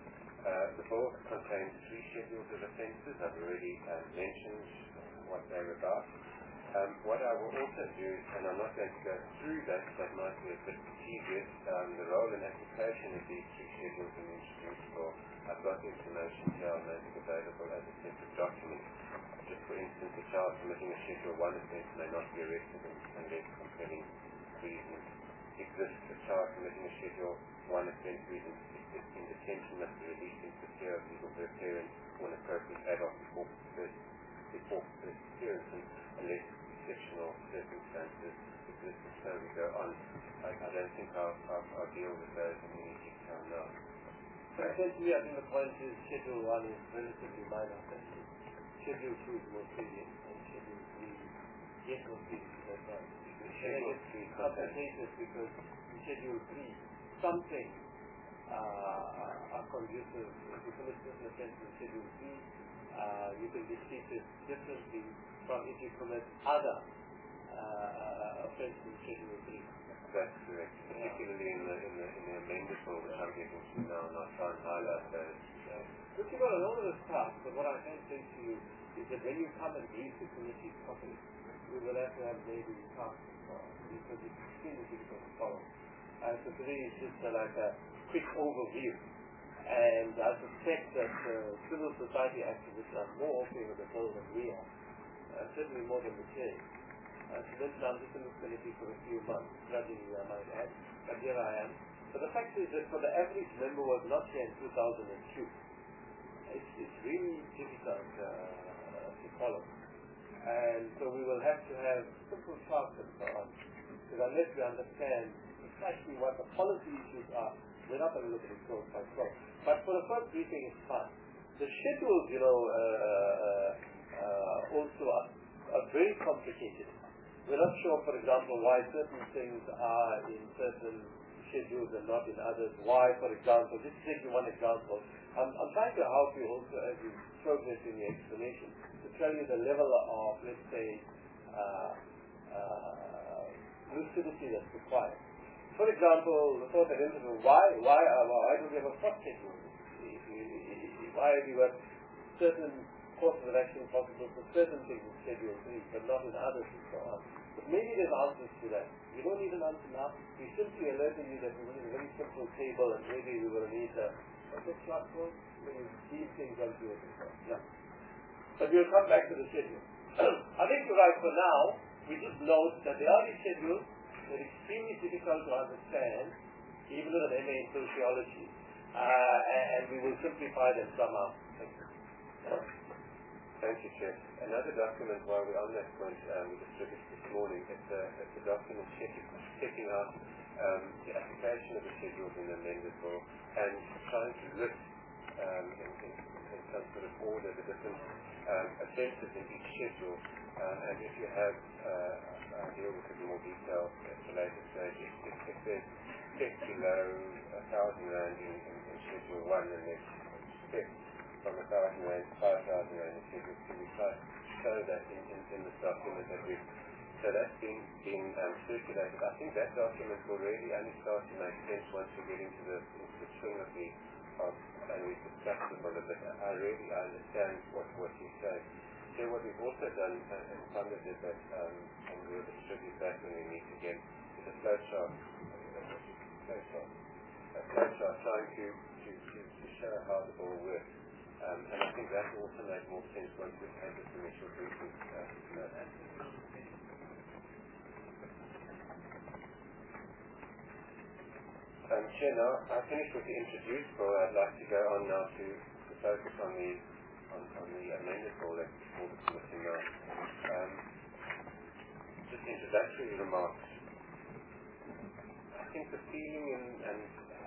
Uh, the bill contains three schedules of offences. I've already uh, mentioned what they're about. Um, what I will also do, and I'm not going to go through that, that might be a bit tedious, um, the role and application of these three schedules in the introduced law. I've got information here, I'll make it available as a separate document. Just for instance, a child committing a Schedule one offence may not be arrested unless compelling reasons exist. A child committing a Schedule one offence reason in detention must be released into the care of his or her parent or an appropriate adult before first, before first appearance, unless exceptional circumstances exist, and so we go on. I, I don't think I'll, I'll, I'll deal with those in any detail now. So essentially, I think the point is Schedule one is relatively minor offences. Schedule two is more serious, and Schedule three is more serious. That's right. Schedule three complicated because in Schedule three, some things uh, are conducive. If you commit certain offences in Schedule three, uh, you can be treated differently from if you commit other uh, offences in Schedule three. That's correct, particularly in the, in the, in the amended bill, which I'm getting to now, and I'll try and highlight those. Yeah. Look, you've got a lot of this stuff, but what I can say to you is that when you come and brief the committee properly, we will have to have maybe tasks for because it's extremely difficult to follow. Uh, so today is just uh, like a quick overview. And I suspect that uh, civil society activists are more okay with the bill than we are, uh, certainly more than the K. Uh, so this I'm just in this committee for a few months, gradually I might add, but here I am. But the fact is that for the average member who was not here in two thousand two, it's, it's really difficult uh, to follow. And so we will have to have simple charts and so on, because unless we understand precisely what the policy issues are, we're not going to look at it close by close. But for the first briefing, it's fine. The schedules, you know, uh, uh, uh, also are, are very complicated. We're not sure, for example, why certain things are in certain schedules and not in others. Why, for example, just to take you one example, I'm, I'm trying to help you also as you progress in your explanation to tell you the level of, let's say, uh, uh, lucidity that's required. For example, the thought that interval, why, why, uh, why do we have a first schedule? Why have you got certain courses of action possible for certain things in Schedule three, but not in others and so on? But maybe there's answers to that. We don't need an answer now. We simply alerting you that we need a very simple table, and maybe we will need a what's the class called? These things onto it and so on. Yeah. But we'll come back to the schedule. I think you're right for now. We just note that the early schedules are extremely difficult to understand, even with an M A in sociology, uh, and we will simplify them somehow. Thank you. Yeah. Thank you, Chair. Another document, while we're on that point, um, we distributed this morning, it's a, it's a document checking, checking out um, the application of the schedules in the amended bill and trying to list um, in, in, in some sort of order the different um, offences in each schedule. Um, and if you have, uh, I'll deal with it in more detail at a later stage, if, if, if there's theft below a thousand rand in, in, in Schedule one and there's theft from a thousand rand to five thousand rand in Schedule two, we try to show that in, in, in this document that we've, so that's been, been um, circulated. I think that document will really only start to make sense once we get into the, into the swing of the, of, and we've discussed it a little bit. I really I understand what, what you say. So what we've also done, uh, and Sandra did that, um, and we'll distribute that when we meet again, is a flowchart, flowchart, a flowchart trying to, to, to, to show how the ball works. Um, and I think that will also make more sense once we've had this initial briefing. Uh, um, Chair, now I finished with the introduced bill. I'd like to go on now to, to focus on the on, on the amended bill that's before the committee now. Um, just introductory remarks. I think the feeling in, and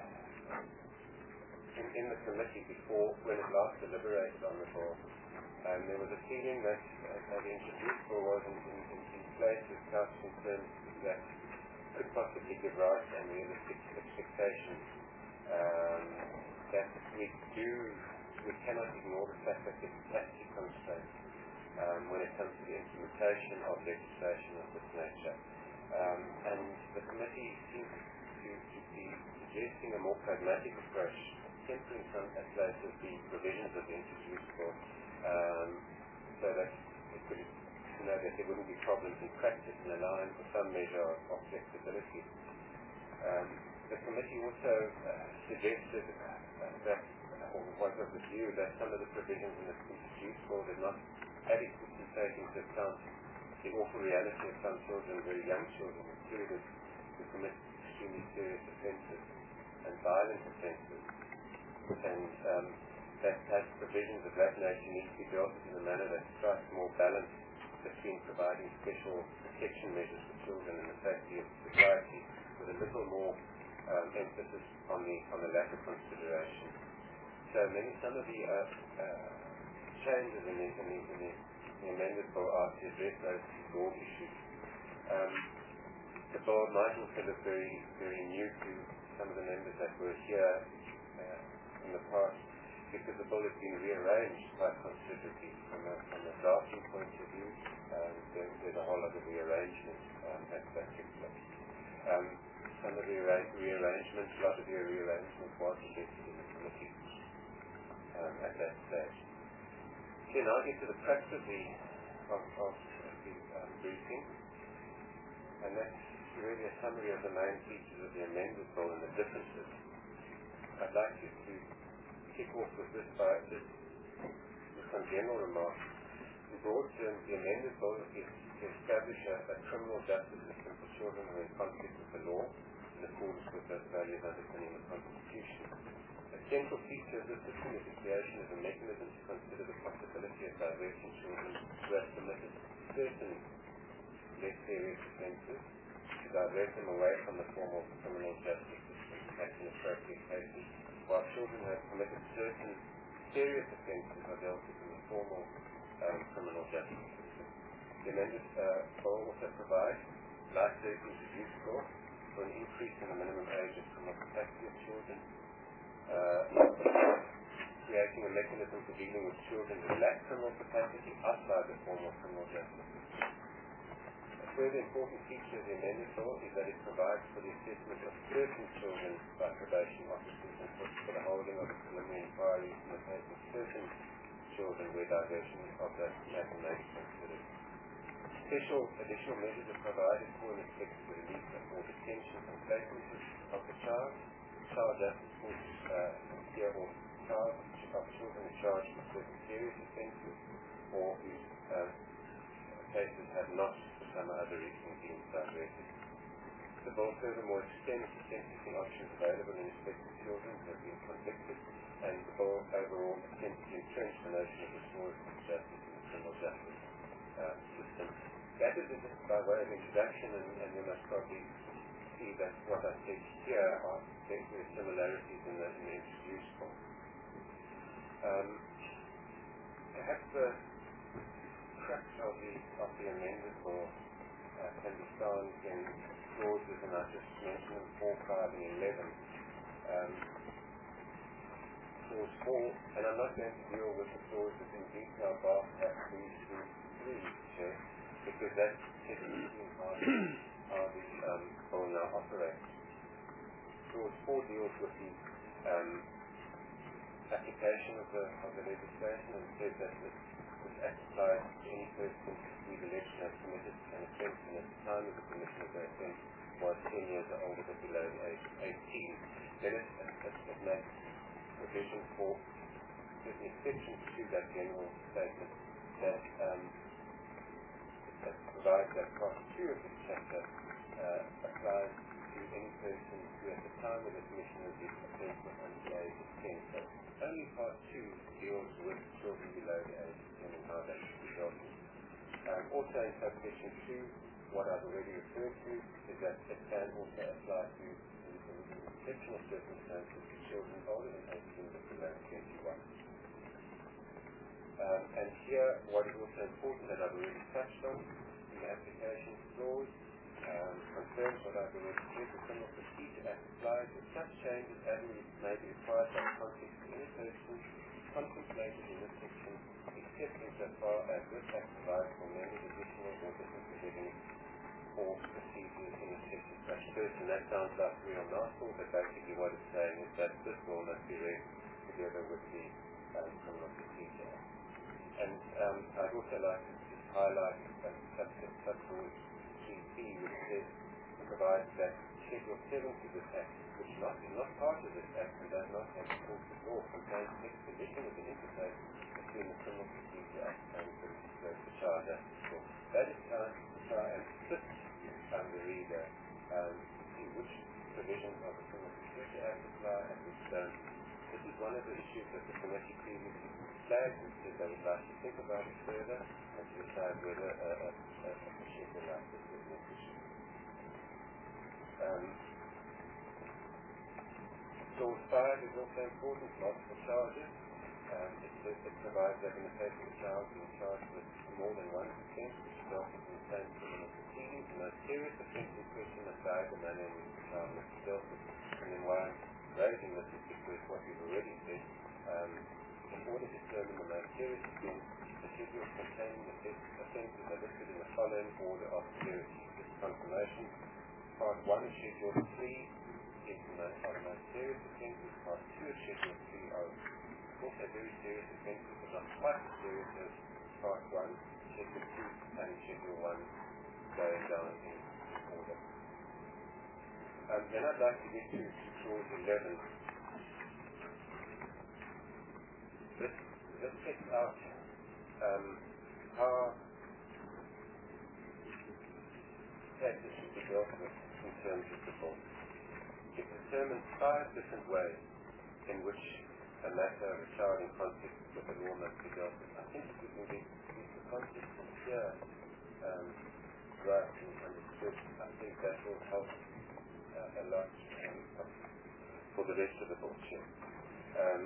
in, in the committee before, when it last deliberated on the bill, um, there was a feeling that uh, the introduced bill wasn't in, in, in place with council concerns that could possibly give rise to unrealistic expectations. Um, that we do we cannot ignore the fact that there are capacity constraints um, when it comes to the implementation of legislation of this nature. Um, and the committee seems to, to be suggesting a more pragmatic approach tempering some aspects of the provisions of the introduced law, um, so that it could, you know, that there wouldn't be problems in practice and allowing for some measure of, of flexibility. Um, the committee also uh, suggested uh, that, or was of the view that some of the provisions in the introduced law did not adequately take into account the awful reality of some children, very young children, included who commit extremely serious offences and violent offences, and um, that, that provisions of that nature need to be dealt with in a manner that strikes more balance between providing special protection measures for children and the safety of society, with a little more um, emphasis on the on the latter consideration. So many some of the uh, uh, changes in the, in the, in the, the amended bill are to address those broad issues. Um, the bill might also look very very new to some of the members that were here uh, in the past, because the bill has been rearranged quite considerably from a, from a drafting point of view. Um, there, there's a whole lot of rearrangement um, that, that took place. Um, some of the rearra- rearrangements, a lot of the rearrangement was suggested in the committee um, at that stage. Okay, now I get to the crux of the, of, of the um, briefing, and that's really a summary of the main features of the amended bill and the differences. I'd like you to kick off with this by just with some general remarks. In broad terms, the amended bill is to establish a, a criminal justice system for children who are in conflict with the law in accordance with the values underpinning the Constitution. A central feature of this system is the creation of a mechanism to consider the possibility of diverting children who have committed certain less serious offences, to divert them away from the formal criminal justice system at an appropriate cases, while children who have committed certain serious offences are dealt with in the formal um, criminal justice system. The amended uh, bill also provides, like the introduced law, for an increase in the minimum age of criminal capacity of children, uh, creating a mechanism for dealing with children who lack criminal capacity outside the formal criminal justice system. A further important feature of the amended law is that it provides for the assessment of certain children by probation officers and for, for the holding of a preliminary inquiry in the case of certain children where diversion of that matter may be considered. Special additional measures are provided for in respect to the release or detention and placement of the child. Child justice courts uh, here or child of children are charged with certain serious offences or whose uh, cases have not for some other reason been diverted. The bill furthermore extends the sentencing options available in respect to children who have been convicted, and the bill overall attempts to entrench the notion of restorative justice in the criminal justice uh, system. That is just by way of introduction, and, and you must probably see that what I said here are there are similarities in the, in the introduced bill. Um, perhaps the crux of the, of the amended bill uh, can be found in clauses, and I just mentioned them, four, five, and eleven. Um, clause four, and I'm not going to deal with the clauses in detail, but at three through three, Chair, because that's technically how, how the um, bill now operates. Clause four deals with the um, application of the, of the legislation, and says that this, this act applies to any person whose election has committed an offence, and at the time of the commission of the offence was ten years or older but below the age of eighteen. Then it, it, it, it makes provision for certain exceptions to that general statement that, um, that provides that part two of this chapter uh, applies to any person who at the time of the commission of the offence was under the age of ten. So only part two deals with children below the age of ten and how they should be dealt with. Um, also in subsection two, what I've already referred to is that it can also apply to in, in, in exceptional circumstances to children older than eighteen but below twenty-one. Um, and here, what is also important that I've already touched on in the application clause um, confirms what I've already said. The Criminal Procedure Act applies to such changes as may be required by the context of any person contemplated in this section, except insofar as this Act provides for amended additional or different provisions or procedures in respect to such person. That sounds like a real mouthful, but basically what it's saying is that this law must be read together with the um, Criminal Procedure Act. And um, I'd also like to just highlight uh, subsection three C, which says, provides that Schedule seven to this Act, which not, is not part of this Act and does not have the force of law, contains exposition of the interface between the Criminal Procedure Act and the, the, the Child Act. So that is time to try and assist um, the reader um, to see which provisions of the Criminal Procedure Act apply and which don't. This is one of the issues that the committee previously flagged and said they would like to think about it further and to decide whether a, a, a, a schedule like this was necessary. Um, Clause five is also important, multiple charges. Um, it, it, it provides that in the case of a child being charged with more than one offence, which resulted in the same criminal proceedings, the most serious offence in question must guide the manner in which the child must be dealt with. And then why I'm raising this is because what we've already said, um, in order to determine the most serious offence, the schedules containing the offences are listed in the following order of severity. This is confirmation. Part one of Schedule three is the most, are the most serious offences. Part two of Schedule three are also very serious offences, but not quite as serious as Part one, Schedule two, and Schedule one going down in order. Um, then I'd like to get to, to Clause eleven. This, this sets out um, how cases should be dealt with in terms of default. It determines five different ways in which a matter of a child in conflict with the law must be dealt with. I think if we can get the context from here um, right and understood, I think that will help uh, a lot um, for the rest of the book here. Um,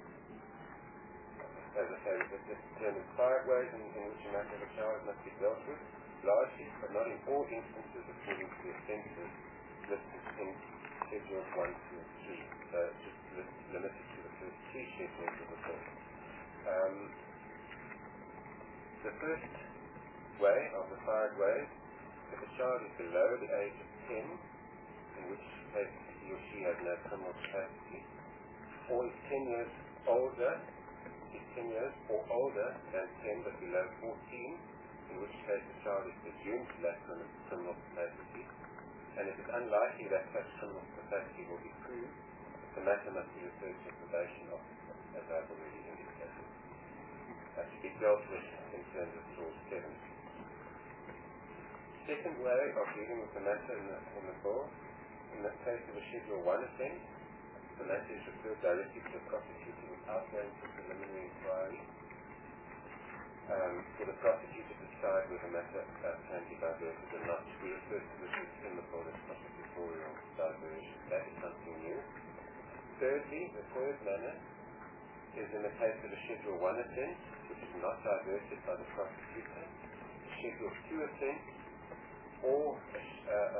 as I say, it determines five ways in, in which a matter of a child must be dealt with, largely, but not in all instances, according to the offences listed in Schedules one, two, and three. So it's just li- limited to the first three schedules of the book. Um, the first way of the five ways, if a child is below the age of ten, in which case he or she has no criminal capacity, or is ten years older, is ten years or older than ten but below fourteen, in which case the child is presumed to lack criminal capacity, and it is unlikely that such criminal capacity will be proved, the matter must be referred to a probation officer, as I've already indicated. That should be dealt with in terms of Clause seven. Second way of dealing with the matter in the, in the bill, in the case of a Schedule one offence, the matter is referred directly to the prosecutor without going to preliminary inquiry. Um, for the prosecutor to decide whether the matter uh, can be diverted or not. We refer to this in the bill as prosecutorial diversion. That is something new. Thirdly, the third manner is in the case of a Schedule one offence, which is not diverted by the prosecutor, a Schedule two offence, or, a, uh,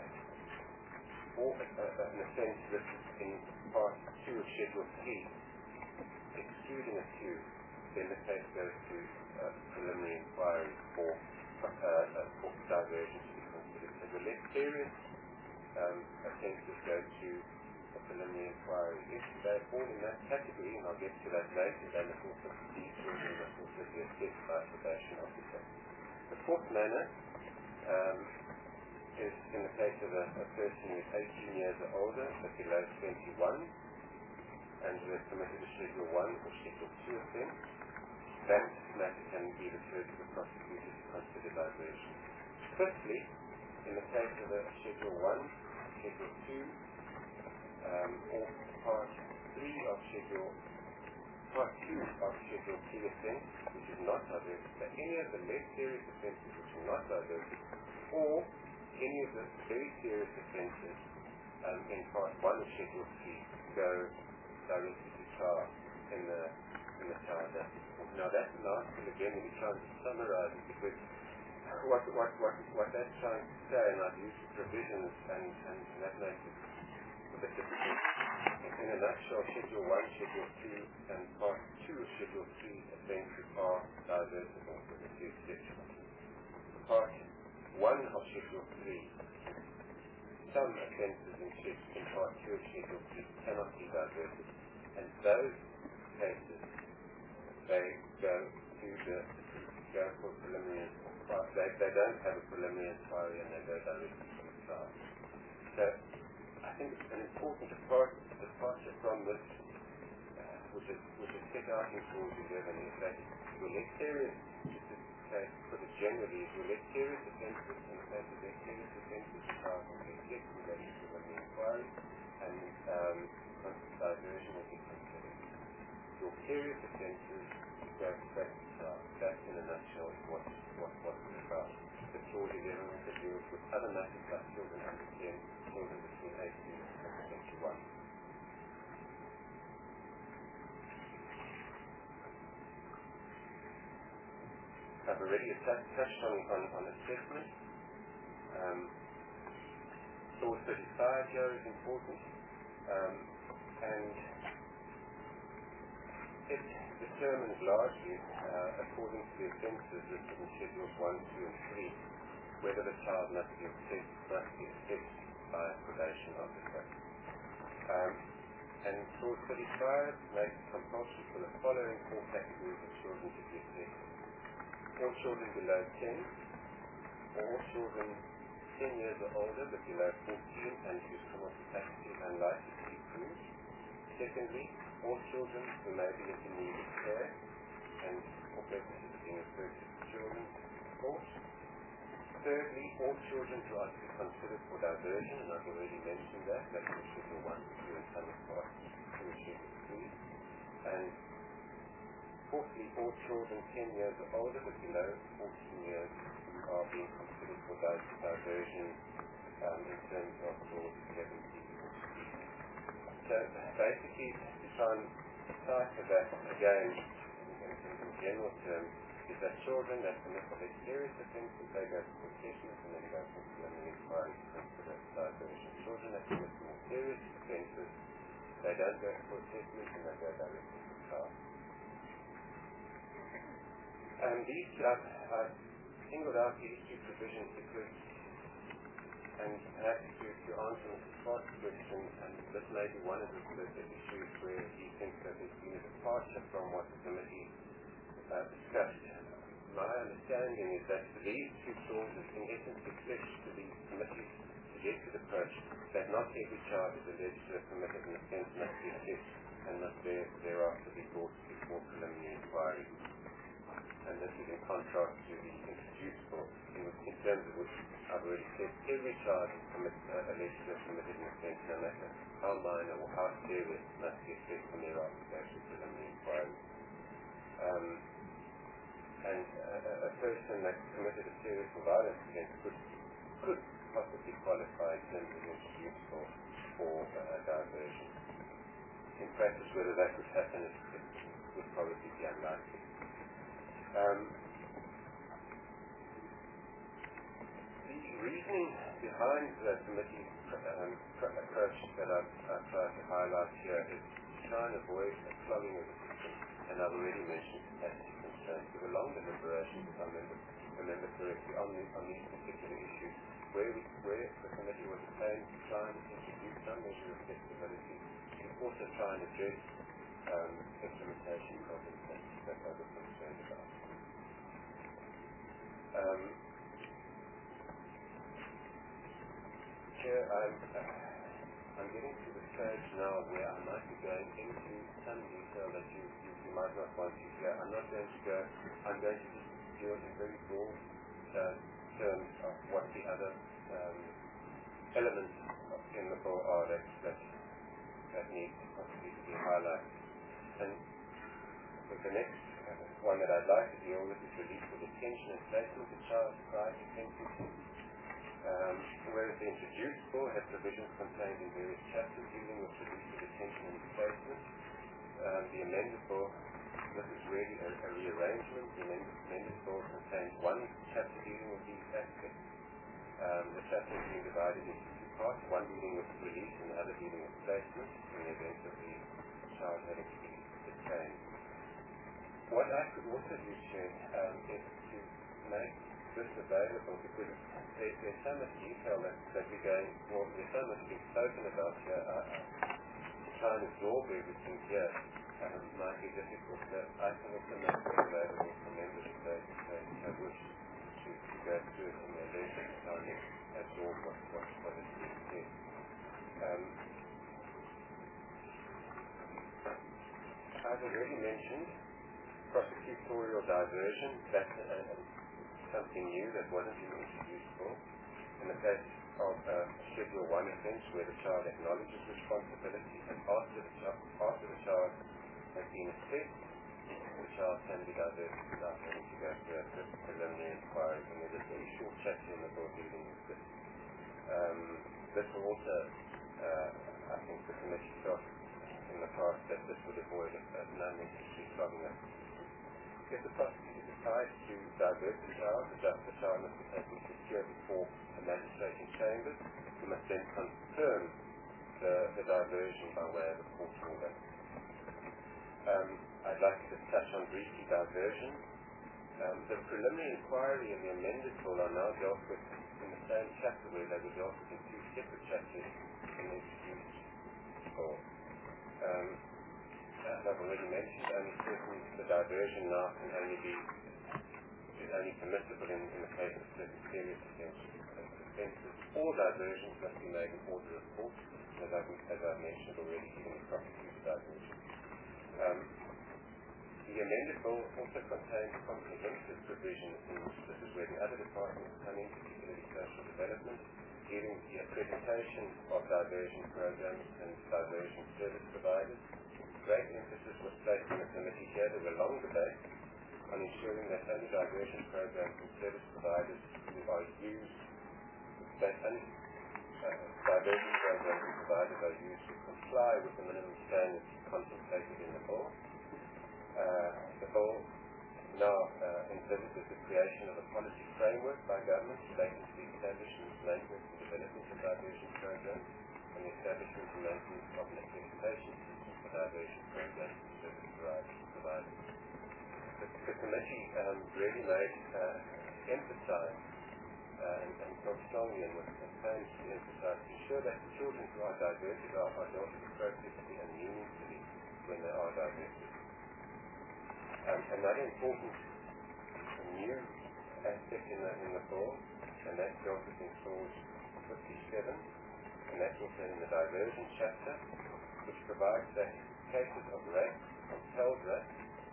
or a, a, an offence listed in Part two of Schedule three, excluding a two, then the case goes to uh, preliminary inquiry for, uh, uh, for diversion to be considered. So the less serious um, offences go to a preliminary inquiry. If they fall in that category, and I'll get to that later, then the course of procedure and the course of the assessed by a probation officer. The fourth manner um, is in the case of a, a person who is eighteen years or older, but below twenty-one, and who has committed a Schedule one or Schedule two offence. That matter can be referred to the prosecutor to consider diversion. Fifthly, in the case of a Schedule one, Schedule two, um, or Part three of Schedule, Part two of Schedule three offence, which is not diverted, so any of the less serious offences which are not diverted, or any of the very serious offences um, in Part one of Schedule three go directly to trial in the in the Child Act. Now that mouthful again, we're trying to summarize it, because what, what, what, what that's trying to say, and I've used provisions, and, and that makes it a bit difficult. In a nutshell, Schedule one, Schedule two, and Part two of Schedule three offences are divertible with a few exceptions. Part one of Schedule three, some offences in, in Part two of Schedule three cannot be diverted, and those cases, they go to the go for preliminary inquiry. They, they don't have a preliminary inquiry and they go directly to the trial. So I think it's an important depart, departure from this, uh, which is which is set out in Clause eleven, is that your less serious, just to say, put it generally, is your less serious offences, in the case of less serious offences, the trial will be accepted, that is preliminary inquiry, and um, diversion will be considered. Your serious offences go straight to trial. That, in a nutshell, is what what what it's about. The Clause eleven also deals with other matters like children under ten, children between eighteen and twenty-one. I've already touched on, on, on assessment. Um, Clause thirty-five here is important, um, and it determines largely, uh, according to the offences listed in Schedules one, two, and three, whether the child must be assessed, must be assessed by a probation officer. Um, and Clause thirty-five makes it compulsory for the following four categories of children to be assessed: all children below ten, all children ten years or older but below fourteen and whose criminal capacity is unlikely to be proved. Secondly, all children who may be in need of care, and for purposes of being referred to children's court. Thirdly, all children who are to be considered for diversion, and I've already mentioned that, that's in Schedule one, two, and some of Part two, Schedule three. And fourthly, all children ten years or older but below fourteen years who are being considered for diversion um, in terms of Clause eleven B or C. So basically, to try and decipher that again in, in, in general terms, is that children that commit of serious offences, they go for assessment and then go for preliminary inquiry to consider diversion. Children that commit more serious offences, they don't go for assessment and they go directly to trial. And these, I've, I've singled out these two provisions because, and perhaps to, to answer Mister Scott's question, and this may be one of the, the, the issues where he thinks that there's been a departure from what the committee uh, discussed. My understanding is that these two clauses, in essence, reflect to the committee's suggested approach that not every child is alleged to have committed an offence must be assessed and must there, thereafter be brought before preliminary inquiry. And this is in contrast to the introduced law, in, in terms of which I've already said every child is commit, uh, alleged to have committed an offence, no matter how minor or how serious, must be assessed and thereafter go to preliminary inquiry. Um, and uh, a person that committed a serious or violent offence could, could possibly qualify in terms of introduced law for uh, diversion. In practice, whether that would happen is, would probably be unlikely. Um, the reasoning behind the committee's um, approach that I've, I've tried to highlight here is to try and avoid a clogging of the system, and I've already mentioned capacity constraints. There were long deliberations, if I remember, remember correctly, on, the, on these particular issues, where, we, where the committee was trying to try and introduce some measure of flexibility, to also try and address um, implementation problems that, that I was concerned about. Um, Chair, I'm, uh, I'm getting to the stage now where I might be going into some detail that you, you, you might not want to hear. I'm not going to go, I'm going to just deal in very broad uh, terms of what the other um, elements in the bill are that, that, that need possibly to be highlighted. And with the next one that I'd like to deal with is release for detention and placement of child prior to sentencing. Um, whereas the introduced bill has provisions contained in various chapters dealing with release for detention and placement. Um, the amended bill, this is really a, a rearrangement. The amended, amended bill contains one chapter dealing with these aspects. Um, the chapter is being divided into two parts, one dealing with release and the other dealing with placement in the event of the child having to be detained. What I could also do, Chair, um, is to make this available because there, there's so much detail that, that we're going, well, there's so much being spoken about here. Uh, to try and absorb everything here, um, might be difficult, but I can also make it available for members of those who wish to, to go through it in their leisure to kind of absorb what, what, what is being said. Um, I've already mentioned prosecutorial diversion. That's uh, something new that wasn't introduced before. In the case of uh, Schedule one offence where the child acknowledges responsibility and after the, child, after the child has been assessed, the child can be diverted without having to go through a preliminary inquiry. And there's a very short chapter in the bill dealing with this. Um, this will also, uh, I think the committee felt in the past that this would avoid a, a non-necessary flogging up. If the prosecutor decides to divert the child, the, the child must be taken secure before the magistrate in chambers, who must then confirm the, the diversion by way of a court order. Um, I'd like to just touch on briefly diversion. Um, the preliminary inquiry and the amended bill are now dealt with in the same chapter where they were dealt with in two separate chapters in the introduced bill. Um, as I've already mentioned, only certain the diversion now can only be is only permissible in, in the case of certain serious offences. All diversions must be made in order of court, as I've, as I've mentioned already, even the prosecutor diversion. Um, the amended bill also contains comprehensive provisions, and this is where the other departments come in, particularly social development, dealing with the accreditation of diversion programs and diversion service providers. Great emphasis was placed in the committee here. There were long debates on ensuring that only diversion programs and service providers who are used, that only uh, diversion programs and providers are used to comply with the minimum standards contemplated in the bill. Uh, the bill now uh, envisages the creation of a policy framework by government relating to the establishment, maintenance and development of diversion programs and the establishment and maintenance of an accreditation system for diversion programs and service providers. The, the committee um, really made uh, emphasize uh, and, and felt strongly and was plans to emphasize to ensure that the children who are diverted are, are dealt with appropriately and meaningfully when they are diverted. Um, another important new aspect in the, in the bill, and that's dealt with in clause fifty-seven, and that's also in the diversion chapter, which provides that cases of rape, compelled rape,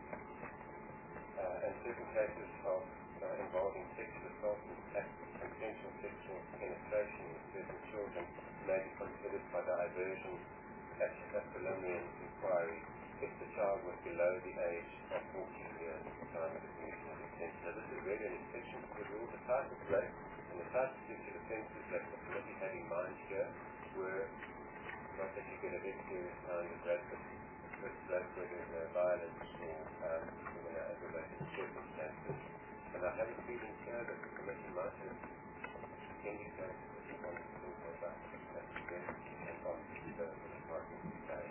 uh, and certain cases of uh, involving sexual assault and consensual sexual penetration with certain children may be considered by diversion at a preliminary inquiry if the child was below the age of fourteen years at the time of the commission of consent. So this is really an exception to the rule. The type of rape and the type of sexual offences that the committee had in mind here were not that you get a very serious kind of rape, but with rape where there's no violence or um, in aggravated circumstances. And I have a feeling here that the committee might have indicated that it wanted to think about that again and on the department today.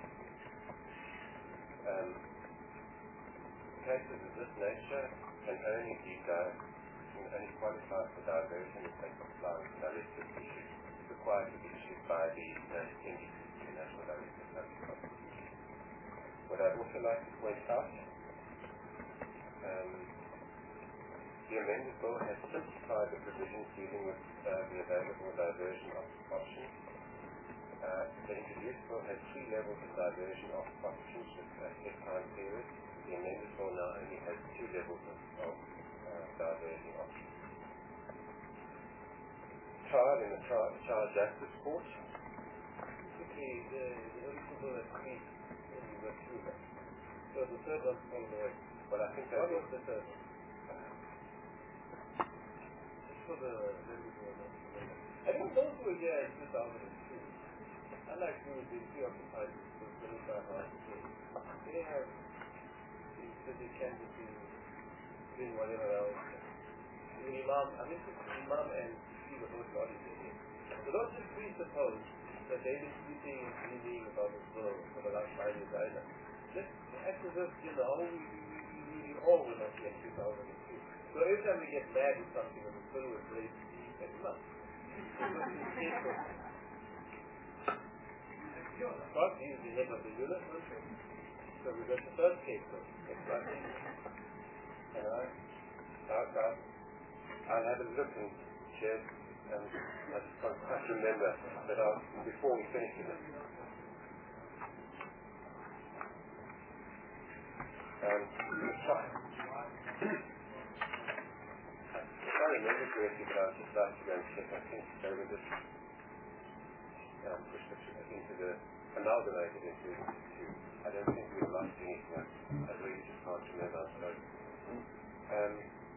Um, cases of this nature can only be done, can only qualify for diversion if they comply with directives issued, required to be issued by the N D P C, the National Director of Public Prosecution. What I'd also like to point out, um, the amended bill has simplified the provisions dealing with uh, the available diversion op options. Uh, the introduced bill has three levels of diversion op options with a set time period. The amended bill now only has two levels of, of uh, diversion options. Trial in the trial, Child Justice Court. Quickly, the original that we went through that. So the third one from the way. Well, I think that what was the third one? Just for the I think those were here in two thousand two. I like to be preoccupied with the twenty-five hours a day. They have the city candidates doing whatever else. The Imam, I think the Imam and she were both bodies in here. So don't just presuppose that they've been speaking and dreaming about this bill for the last five years either. Just act as if, you know, we, we, we all were not here in two thousand two. So every time we get mad at something and the bill was raised, it's not. God is the head of the universe. So we got the third case. That's right. And I, I'll, I'll, I'll have a look and share, um, I just can't quite remember, but I'll, before we finish with it. Um, try. If I remember correctly, but I'd just like to go and check, I think they were just um, pushed into the, amalgamated into two. I don't think we lost anything. I really just can't remember. So, um,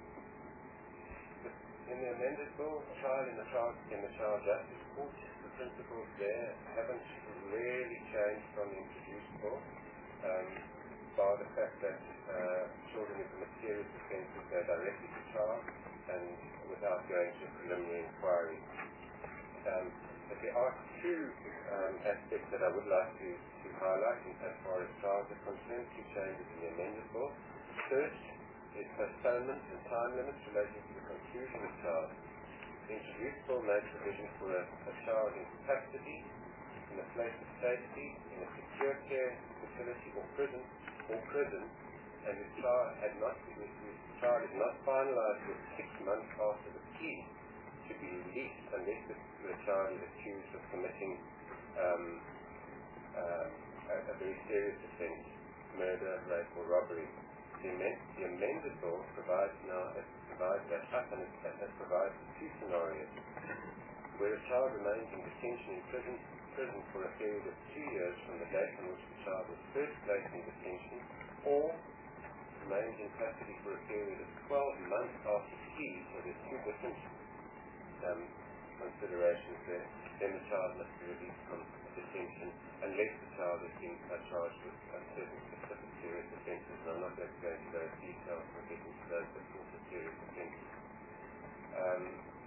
in the amended bill, trial in the child in the child justice court, the principles there haven't really changed from the introduced bill, um, bar the fact that uh, children who commit serious offences go directly to trial and without going to preliminary inquiry. Um, but there are two um, aspects that I would like to, to highlight as far as trials are concerned, two changes in the amended bill. First is postponement and time limits relating to the conclusion of trial. The introduced bill makes provision for a, a child in custody, in a place of safety, in a secure care facility or prison, or prison, and the trial had not, the trial is not finalized with six months after the plea to be released unless the, the child is accused of committing um, uh, a, a very serious offense, murder, rape, or robbery. The, amend, the amended law provides now it provides that up and it, it provides two scenarios where a child remains in detention in prison, prison for a period of two years from the date on which the child was first placed in detention, or remains in custody for a period of twelve months after plea. So there's two different um, considerations there. Then the child must be released from detention unless the child is being uh, charged with um, certain specific serious offences. And I'm not going to go into those details or get into those, but also serious offences. Um,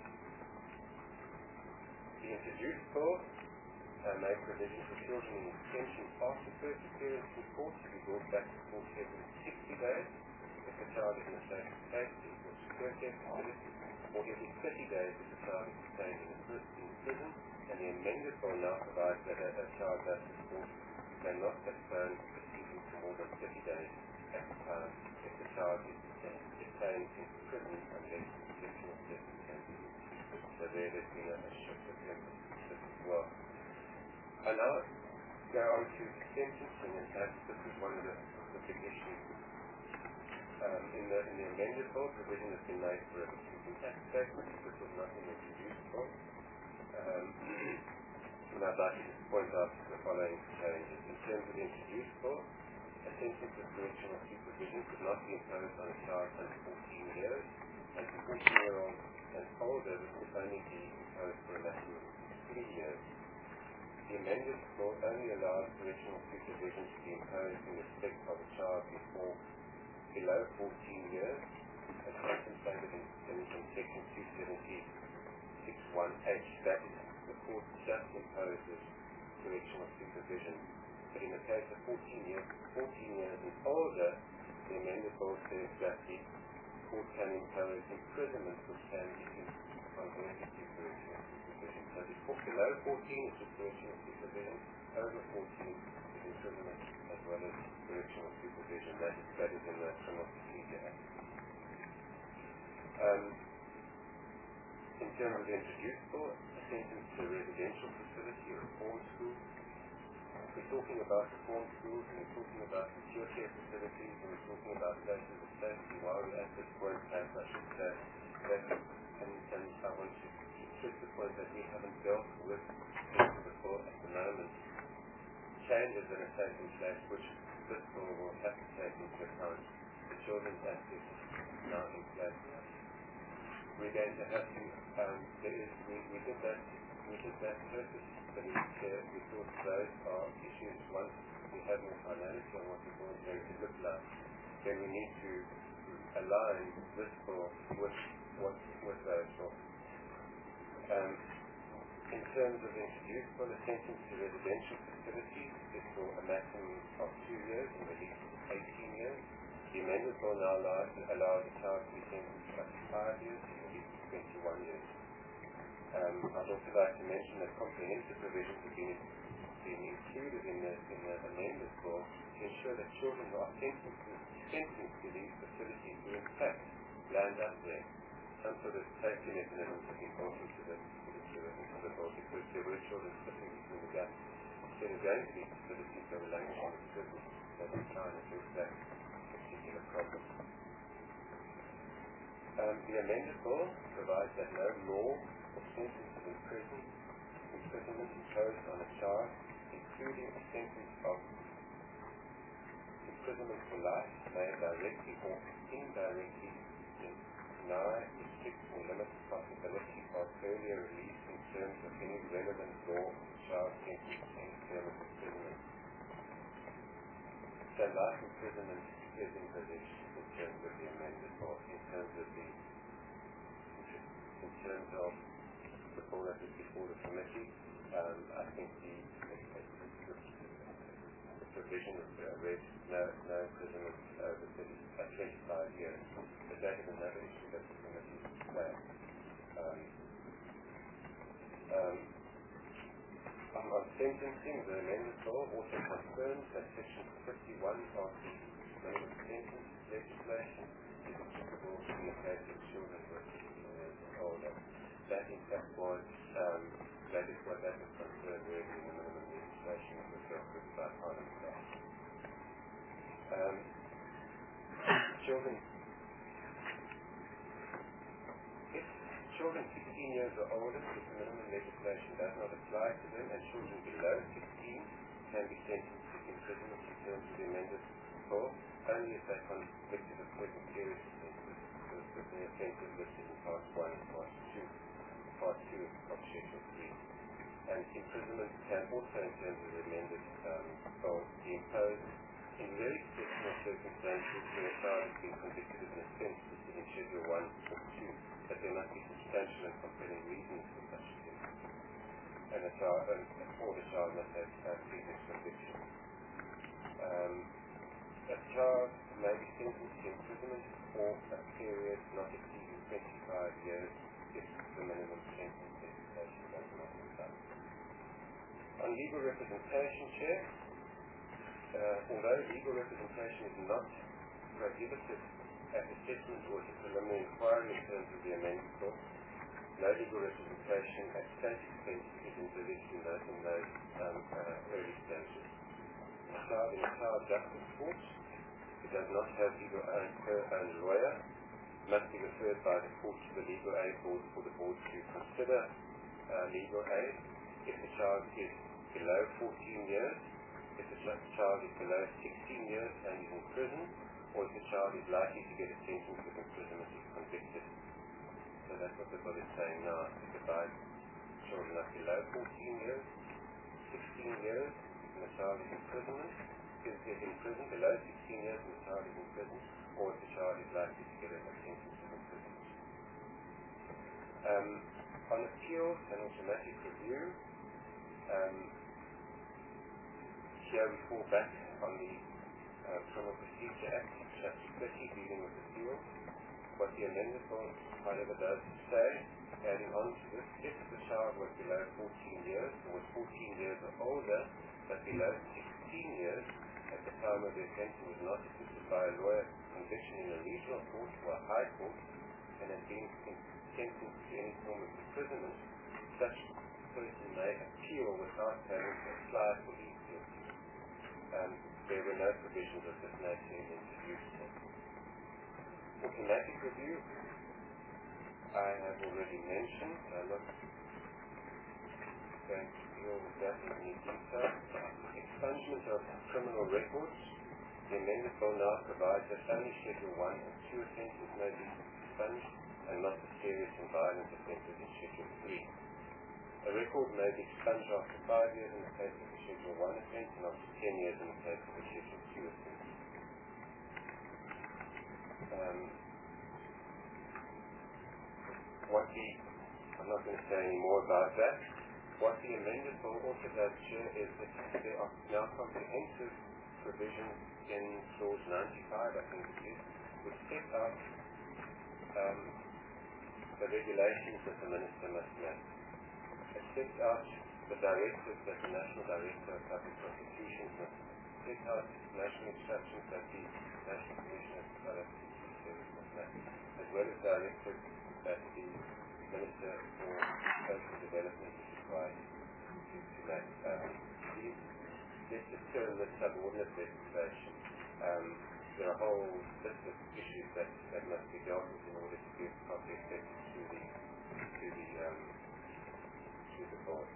the introduced bill uh, made provision for children in detention after first appearance in court to be brought back to court every sixty days if the child is in a state of safety or secure care facility, or every thirty days if the child is detained in a prison. And the amended bill now provides that a, a child justice court may not postpone proceedings for more than thirty days at a time if the child is detained in prison unless exceptional circumstances. So there there's been a, a shift of emphasis as well. I now go on to sentencing, and perhaps this is one of the, the big issues. Um, in, the, in the amended bill, provision has been made for a income tax statement. This was not in the introduced bill. Um, and I'd like to just point out the following changes. In terms of the introduced bill, a sentence of correctional supervision could not be imposed on a child under fourteen years, and for fourteen-year-olds and older, this could only be imposed for a maximum of three years. The amended bill only allows correctional supervision to be imposed in respect of a child before below fourteen years, as contemplated in, in, in section two seventy-six one H. That is, the court just imposes correctional supervision. But in the case of fourteen years, fourteen years and older, the amended bill says that the court can impose imprisonment which can be converted to correctional supervision. So before, below fourteen is just correctional supervision, over fourteen is imprisonment as well as correctional supervision. That is, that is in the Criminal Procedure Act. Um, in terms of the introduced bill, a sentence to a residential facility or a reform school. We're talking about reform schools, and we're talking about secure care facilities, and we're talking about places of safety. While we're at this point, as I should say, that, and, and I want to stress the point that we haven't dealt with this before at the moment. Changes that are taking place, which this bill will have to take into account. The Children's Act is now in place. We're going to have to, um, there is, we, we did that, we did that purpose, but we, uh, we thought those are issues once we have more finality on what the bill is going to look like, then we need to align this bill with what, with those laws. Um, in terms of the introduced bill, a sentence to residential facilities is for a maximum of two years and release of eighteen years. The amended bill now allows, allows a child to be sentenced to up to five years and released to twenty-one years. Um, I'd also like to mention that comprehensive provisions have been been included in the, in the amended law to ensure that children who are sentenced to, sentenced to these facilities do in fact land up there. Some sort of safety mechanisms have been brought into the, into the, into the law because there were children slipping between the gaps. Instead of going to these facilities, they were laying on the prison. So we're trying to address that particular problem. Um, the amended law provides that no law or sentence of imprisonment, imprisonment imposed on a child, including a sentence of imprisonment for life, may directly or indirectly deny, restrict, or limit the possibility of earlier release in terms of any relevant law of the child sentenced to any term of imprisonment. So life imprisonment is in position in terms of the amended law, in terms of the in terms of the law that is before the committee. Um, I think the, the, the, the provision of uh, read no, no imprisonment over thirty, uh, twenty-five years, but that is another issue that the committee flagged. Um, um, on, on sentencing, the amended law also confirms that section fifty-one of the minimum sentence legislation is applicable to the case of children who are sixteen years or older. That in fact was, um, that is what that was concerned really in the minimum legislation that was dealt with by Parliament Act. Um, children, if children sixteen years or older, if the minimum legislation does not apply to them, and children below sixteen can be sentenced to imprisonment in terms of the amended law, only if they are convicted of certain serious offences, because the offences listed in Part one and Part two, Part two of Schedule three. And imprisonment can also, in terms of the amended um, law, be imposed in very exceptional circumstances where a child has been convicted of an offence listed in Schedule one or two, but there must be substantial and compelling reasons for such offence. And a child, and, or the child must have uh, previous conviction. Um, a child may be sentenced to imprisonment for a period not exceeding twenty-five years if the minimum sentence legislation does not apply. On legal representation, Chair, uh, although legal representation is not prohibited at assessment or at a preliminary inquiry in terms of the amended law, no legal representation at state expense is envisaged in those, in those um, uh, early stages. A child in a child justice court who does not have legal own, her own lawyer must be referred by the court to the legal aid board for the board to consider uh, legal aid. If the child is below fourteen years, if the ch- child is below sixteen years and is in prison, or if the child is likely to get a sentence of imprisonment if convicted. So that's what the bill is saying now. It divides children up below fourteen years, sixteen years, and the child is in prison, is, is in prison, below sixteen years and the child is in prison, or if the child is likely to get a sentence of imprisonment. Um, on appeal and automatic review, um, here we fall back on the uh, Criminal Procedure Act, Chapter thirty, dealing with appeal. What the amendment law, however, does say, adding on to this, if the child was below fourteen years, or was fourteen years or older, but below sixteen years, at the time of the offence and was not assisted by a lawyer, conviction in a regional court or a high court, and has been sentenced to any form of imprisonment, such person may appeal without having to apply for the appeal. Um, there were no provisions of this nature introduced. Automatic review, I have already mentioned. I'm not going to deal with that in any detail. Expungement of criminal records. The amendment law now provides that only Schedule one and two offences may be expunged, and not the serious and violent offences in Schedule three. A record may be expunged after five years in the case of the Schedule one offence, and after ten years in the case of the Schedule two offence. Um, what the, I'm not going to say any more about that. What the amended law also does, Chair, is that there are now comprehensive provisions in Clause ninety-five, I think it is, which set out um, the regulations that the Minister must make. It sets out the directive that the National Director of Public Prosecutions must set out national instructions that the National Commission has developed service must make, as well as directives that the Minister for Social Development is required to, to make. Um, the, let's just turn this subordinate legislation. Um, there are a whole list of issues that, that must be dealt with in order to give proper effect to the to the um, to the board.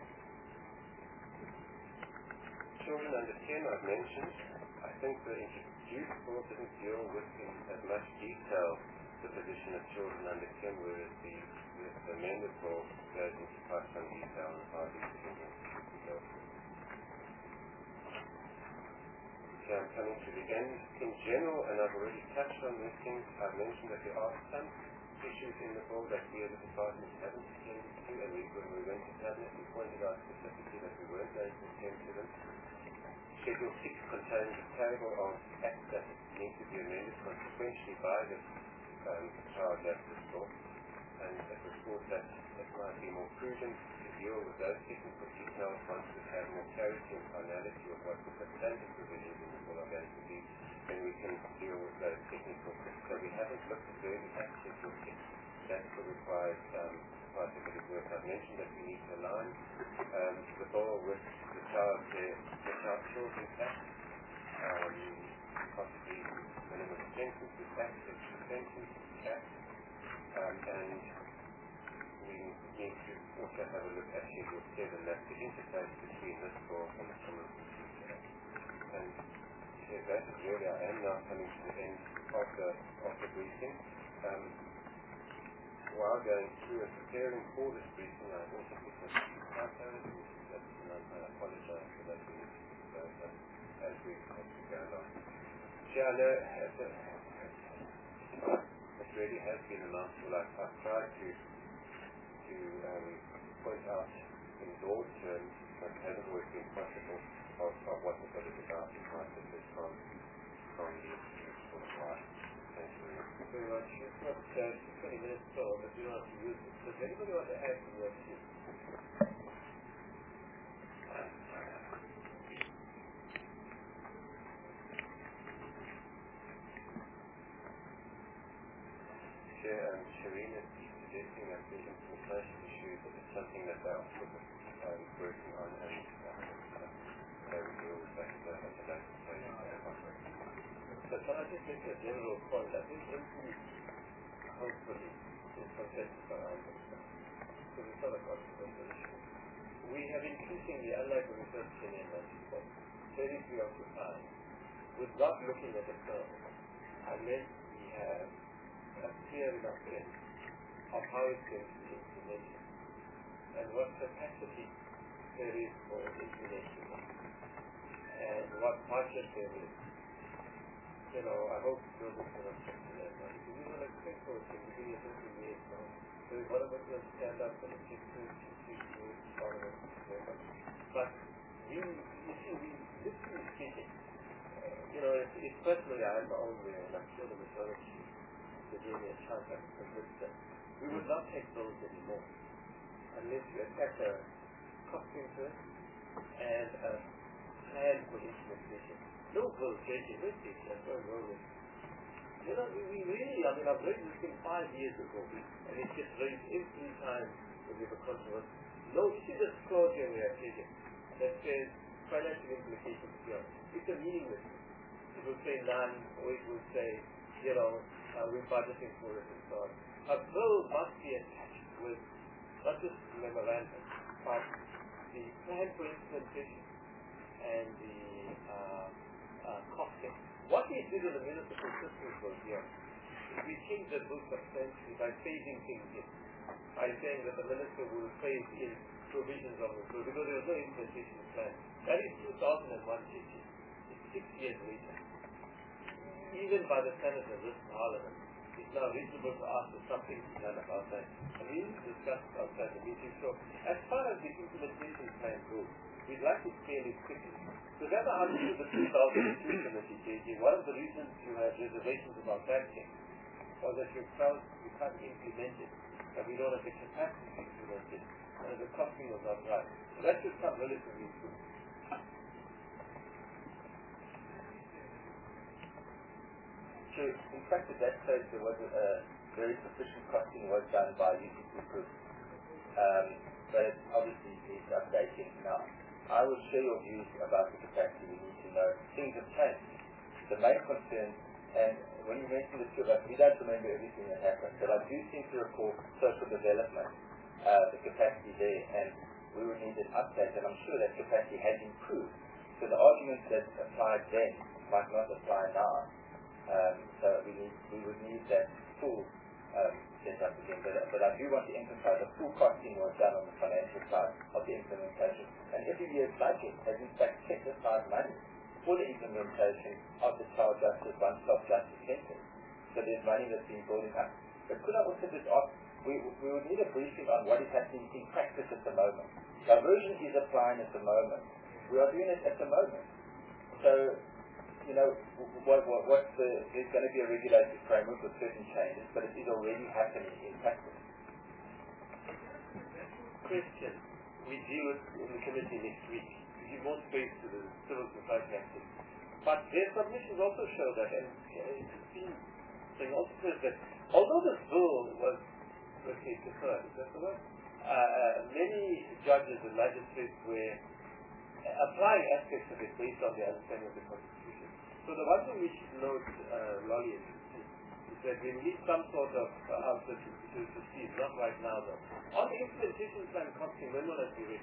Children under ten I've mentioned. I think the introduced bill didn't deal with in as much detail the position of children under ten, whereas the, the, the amended bill goes into quite some detail on how these children should be dealt with. So I'm coming to the end. In general, and I've already touched on these things, I've mentioned that there are some issues in the bill that we as a department haven't attended to, and we, when we went to Cabinet, we pointed out specifically that we weren't going to attend to them. Schedule six contains a table of acts that need to be amended consequentially by this um, child justice law, and it was thought that it might be more prudent to deal with those technical details once we have more clarity and finality of what the substantive provisions in the bill are going to be, then we can deal with those technical things. So we haven't looked at very access or six. That still requires um, quite a bit of work. I've mentioned that we need to align um, the bill with the Child Care, the Child Children's Act, um, possibly minimum sentence with Act, sexual sentence Act, um, and we need to also have a look at Schedule seven, that's the interface between this bill and the Criminal Procedure Act. And so that is really, I am now coming to the end of the, of the briefing. Um, while going through and preparing for this briefing, I've also picked up some typos, and I apologize for that. We need to fix those up as we, as we go along. Yeah, I know it really has been a mouthful. I've, I've tried to to um, point out in broad terms, but it hasn't always been possible, of, of what the bill is about. It might differ from, from the sort of why. Thank you very much. It's not uh, twenty minutes tall, but you don't have to use it. Does anybody want to add to what you Chair, um, Shireen is suggesting that the implementation issue is something that they are um, working on, and uh, they will deal with that uh, at a later stage. So can I just make a general point? I think M P hopefully is consensus around this stuff. So it's not a controversial issue. We have increasingly, unlike the research Kenyan before, very preoccupied with not looking at the curve unless we have a clear enough sense of how it's going to be implemented and what capacity there is for implementing it and what budget there is. You know, I hope those are going to check to that one. Because we don't expect for it to be a certain way now. So if one of us will stand up and take two, two, three, two, Parliament, but we, you see, we, literally speaking, uh, you know, it's, it's personally I have my own way, and I'm sure the majority the Virginia Charter convinced that we would not take those anymore unless we attack a cost interest and a plan for implementation. No bill changing this thing, that's no wrong with. You know, we, we really, I mean, I've raised this thing five years ago, and it gets raised every time we have a controversy. No, you see this clause here we have taken that says financial implications beyond. It's a meaningless thing. It will say none, or it will say, you know, uh, we're budgeting for it and so on. A bill must be attached with not just memorandum, but the plan for implementation and the uh, uh, costing. What we did in the municipal systems was here, we changed the bill substantially by phasing things in, by saying that the minister will phase in provisions of the bill because there was no implementation plan. That is two thousand one changes. It's six years later. Even by the Senate and this Parliament, it's now reasonable to ask for something to be done about that. And we need to discuss outside the meeting. So, as far as the implementation plan goes, we'd like to scale it quickly. So that's how we do the two thousand two committee, J J. One of the reasons you had reservations about that thing was that you felt you can't implement it but we don't have the capacity to do those things. And the costing was not right. So that should come relatively soon. So, in fact, at that stage, there was a, a very sufficient costing was done by U C C Group. Um, but it obviously needs updating now. I will share your views about the capacity we need to know. Things have changed. The main concern, and when you mentioned the two of us, we don't remember everything that happened, but I do seem to recall social development, uh, the capacity there, and we would need an update, and I'm sure that capacity has improved. So the arguments that applied then might not apply now. Um, so we need, we would need that full um, setup again. But, but I do want to emphasize the full costing was done on the financial side of the implementation. And every year's budget has in fact set aside money for the implementation of the child justice, one-stop justice centers. So there's money that's been building up. But could I also just ask, we, we would need a briefing on what is happening in practice at the moment. Diversion is applying at the moment. We are doing it at the moment. So, you know, what, what, what's the, there's going to be a regulatory framework with certain changes, but it is already happening in practice. Question. We deal with in the committee next week to give more space to the civil society actors. But their submissions also show that, and uh, it's been saying also says that although the bill was, let's say, preferred, is that the word? Uh, uh, many judges and magistrates were applying aspects of it based on their understanding of the Constitution. So the one thing we should note, uh, Lolly, is, is that we need some sort of uh, answer to, to, to see, not right now though. On the implementation plan costing, when will that be ready?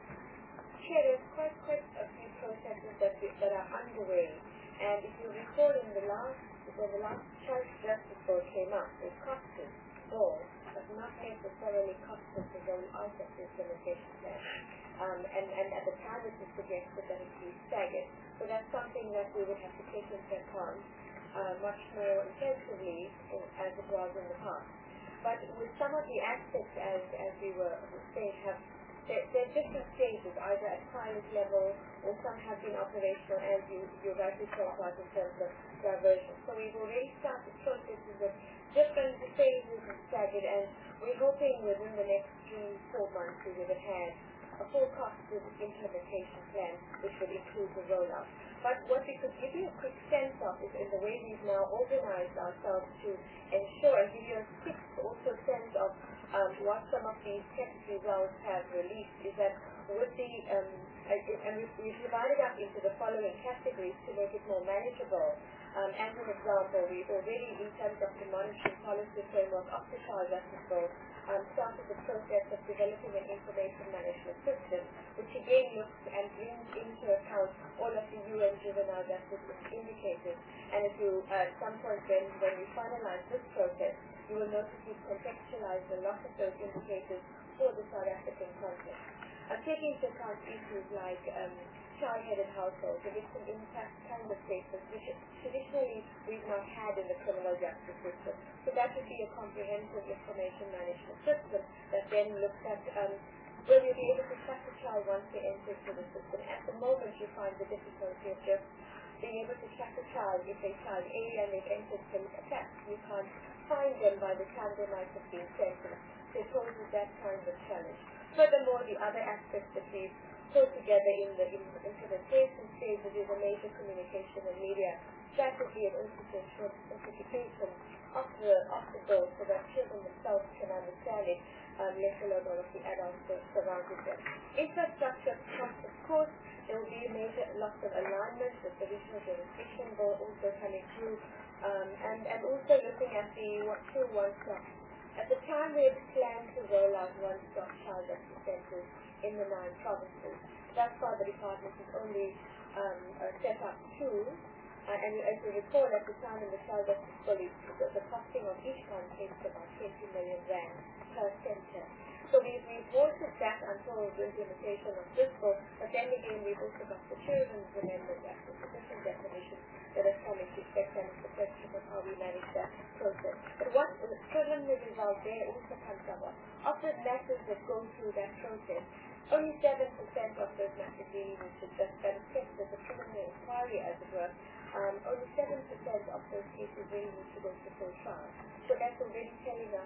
Chair, there's quite, quite a few processes that, we, that are underway. And if you recall in the last, when the last child justice bill came up, it costed bill, but not necessarily costed to roll out of the implementation plan. Um, and, and at the time it was suggested that it be staggered. So that's something that we would have to take into account uh, much more intensively in, as it was in the past. But with some of the aspects, as, as we were saying, have there, there are different stages, either at pilot level or some have been operational, as you, you rightly talked about in terms of diversion. So we've already started processes at different phases and staggered, and we're hoping within the next three, four months we would have had a full costed implementation plan which would include the rollout. But what we could give you a quick sense of is in the way we've now organized ourselves to ensure and give you a quick also sense of um, what some of these test results have released is that with the, um, and we've, we've divided up into the following categories to make it more manageable. Um, as an example, we've already, in terms of the monitoring policy framework of the Child Justice Bill, um, started the process of developing an information management system, which again looks and brings into account all of the U N juvenile justice indicators. And if you, uh, at some point when, when we finalize this process, you will notice we've contextualized a lot of those indicators for the South African context. Uh, taking into account issues like um, child-headed households, the victim impact kind of statements, which traditionally we've not had in the criminal justice system. So that would be a comprehensive information management system that then looks at um, will you be able to track a child once they enter into the system. At the moment you find the difficulty of just being able to track a child if they child A and they've entered some attacks. You can't find them by the time they might have been sentenced. So it poses that kind of challenge. Furthermore, the other aspects that we've put together in the implementation stages is a major communication and media strategy and also to ensure the simplification of the, of the bill so that children themselves can understand it, um, let alone all of the adults that surrounded them. Infrastructure costs, of course, there will be a major loss of alignment with the regional jurisdiction bill also coming through, um, and, and also looking at the what, two one-stop. At the time we had planned to roll out one-stop child justice centers in the nine provinces. Thus far the department has only um, uh, set up two, uh, and as you recall at the time in the child justice police, the, the costing of each one came to about twenty million rand per center. So we've, we've halted that until the implementation of this bill, but then again we've also got the Children's Amendment Act with different definitions that are coming to effect, and it's the question of how we manage that process. But what the preliminary result there also comes up of the matters that go through that process, only seven percent of those matters really need to just that is kept as a preliminary inquiry, as it were. Um, only seven percent of those cases really need to go to full trial. So that's already telling us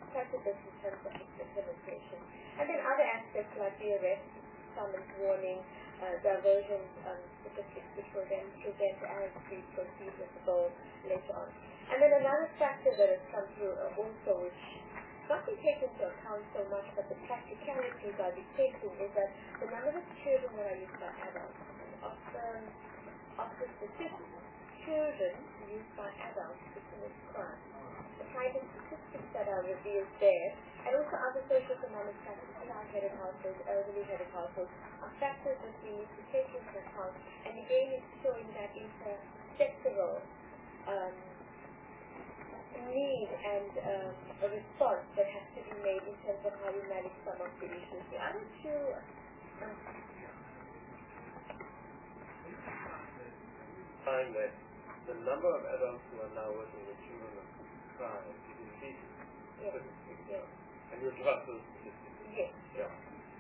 precedent in terms of its implementation. And then other aspects like the arrest, summons, warning, uh, diversion um, statistics, which will then present as we proceed with the bill later on. And then another factor that has come through uh, also, which not been taken into account so much, but the practicalities are dictating, is that the number of children that are used by adults, of the, of the statistics, children used by adults to commit crime, the kind of statistics that are revealed there, and also other socio-economic factors, child-headed households, elderly-headed households, are factors that we need to take into account. And again, it's showing that intersectoral um, need and um, a response that has to be made in terms of how we manage some of the issues. The other two, um, find that the number of adults who are now working with children of crime is increasing. yes, yes. And you'll give us those statistics. Yes. Yeah.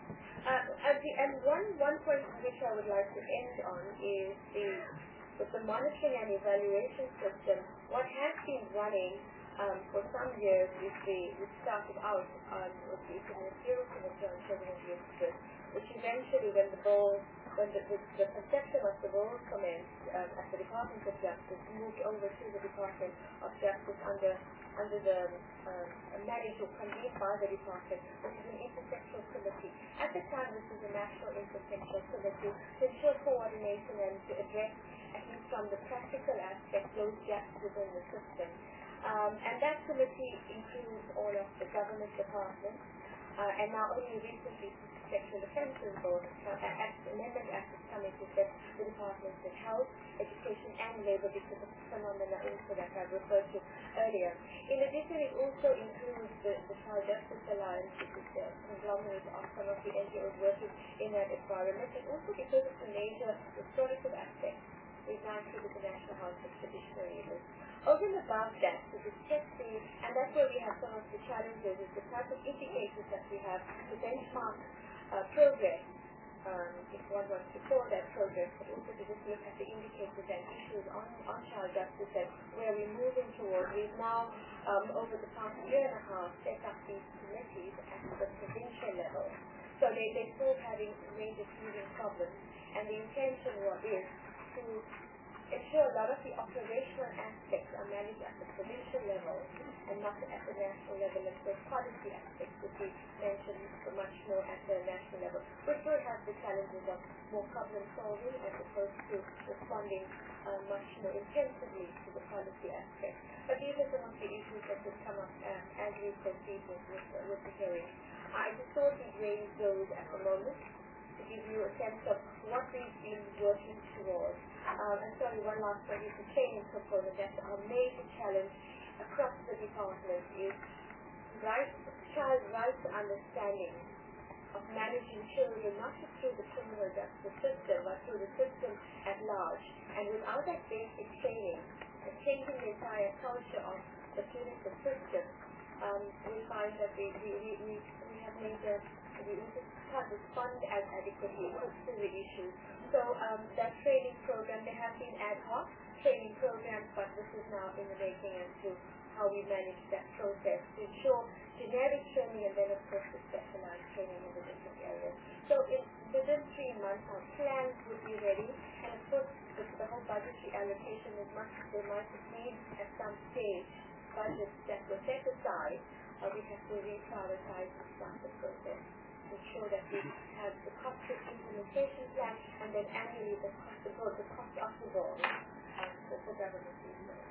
Uh, and, the, and one, one point which I would like to end on is the with the monitoring and evaluation system. What has been running um, for some years is the, which started out um, with the Equality Committee on Children and Youth, which eventually, when the bill, when the, the, the conception of the bill commenced um, at the Department of Justice, moved over to the Department of Justice under under the um, managed or convened by the department, which is an intersectional committee. At the time, this is a national intersectional committee to ensure coordination and to address, at least from the practical aspect, those gaps within the system. Um, and that committee includes all of the government departments, uh, and now only recently, Sexual Offences Board, uh, Act, Amendment Act is coming to set the departments of health, education, and labor because of the phenomena also that I referred to earlier. In addition, it also includes the, the Child Justice Alliance, which is the conglomerate of some of the N G Os working in that environment, and also because of the major historical aspects we've gone through with the National House of Traditional Leaders. Over and above that, to detect the, and that's where we have some of the challenges, is the type of indicators that we have to benchmark uh, progress, um, if one wants to call that progress, but also to just look at the indicators and issues on, on child justice and where we're moving towards. We've now, um, over the past year and a half, set up these committees at the provincial level. So they, they're still having major teething problems, and the intention was is to ensure a lot of the operational aspects are managed at the provincial level and not at the national level, and so policy aspects would be mentioned much more at the national level, which will have the challenges of more problem solving as opposed to responding uh, much more intensively to the policy aspect. But these are some of the issues that would come up uh, as we proceed with, with, uh, with the hearing. I just thought we'd raise those at the moment to give you a sense of what we've been working towards. Um, and sorry, one last point is the training component. That's our major challenge across the department is right, child rights understanding of managing children, not just through the criminal justice system, but through the system at large. And without that basic training and changing the entire culture of the clinical system, um, we find that we, we, we, we, we have major, we just can't respond as adequately to the issues. So um, that training program, there have been ad hoc training programs, but this is now in the making as to how we manage that process to ensure generic training and then of course the specialized training in the different areas. So in, within three months our plans would be ready, and of course the, the whole budgetary allocation is much, there might need at some stage budgets that were set aside, uh, we have to reprioritize and start the process. Ensure that we have the cost of implementation plan and then annually the cost of the, the cost of the goal um, for, for government research.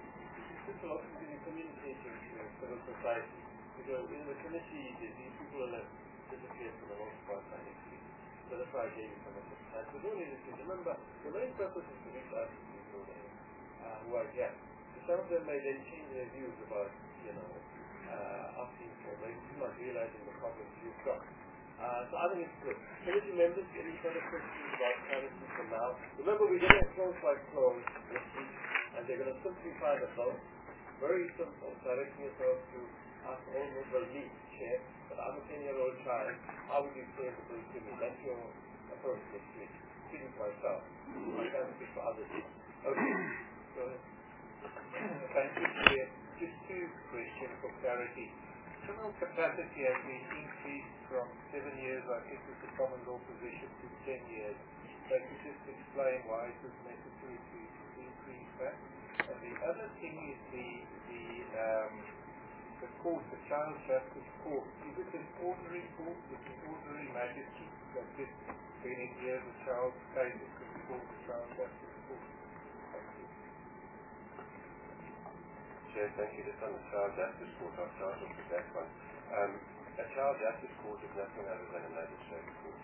This will also be communicating to civil society, because in the committee these people have disappeared for the most part financially. So that's why I gave you some of the time. So don't need to remember the main purpose is to reach out to people uh, who are here. So some of them may then change their views about, you know, uh, asking for maybe not realizing the problems you've got. Uh, so I think it's good. Committee members, any further questions about privacy for now? Remember, we're going to close by close this week, and they're going to simplify the vote. Very simple, directing yourself to ask all members, me, chair, but I'm a ten-year-old child. How would you say the bill to me? That's your approach this week. Speaking for myself. I can't speak for others. Okay. So, thank you, Chair. Just two questions for clarity. criminal capacity has been increased from seven years, I think, with the common law position, to ten years. So you just explain why it was necessary to, to increase that. And the other thing is the the um, the court, the Child Justice Court. Is it an ordinary court with an ordinary magistrate that just when it hears a child's case, it could be called the Child Justice Court? Chair, thank you. Just on the Child Justice Court, I'll start off with that one. Um, a Child Justice Court is nothing other than a magistrate court.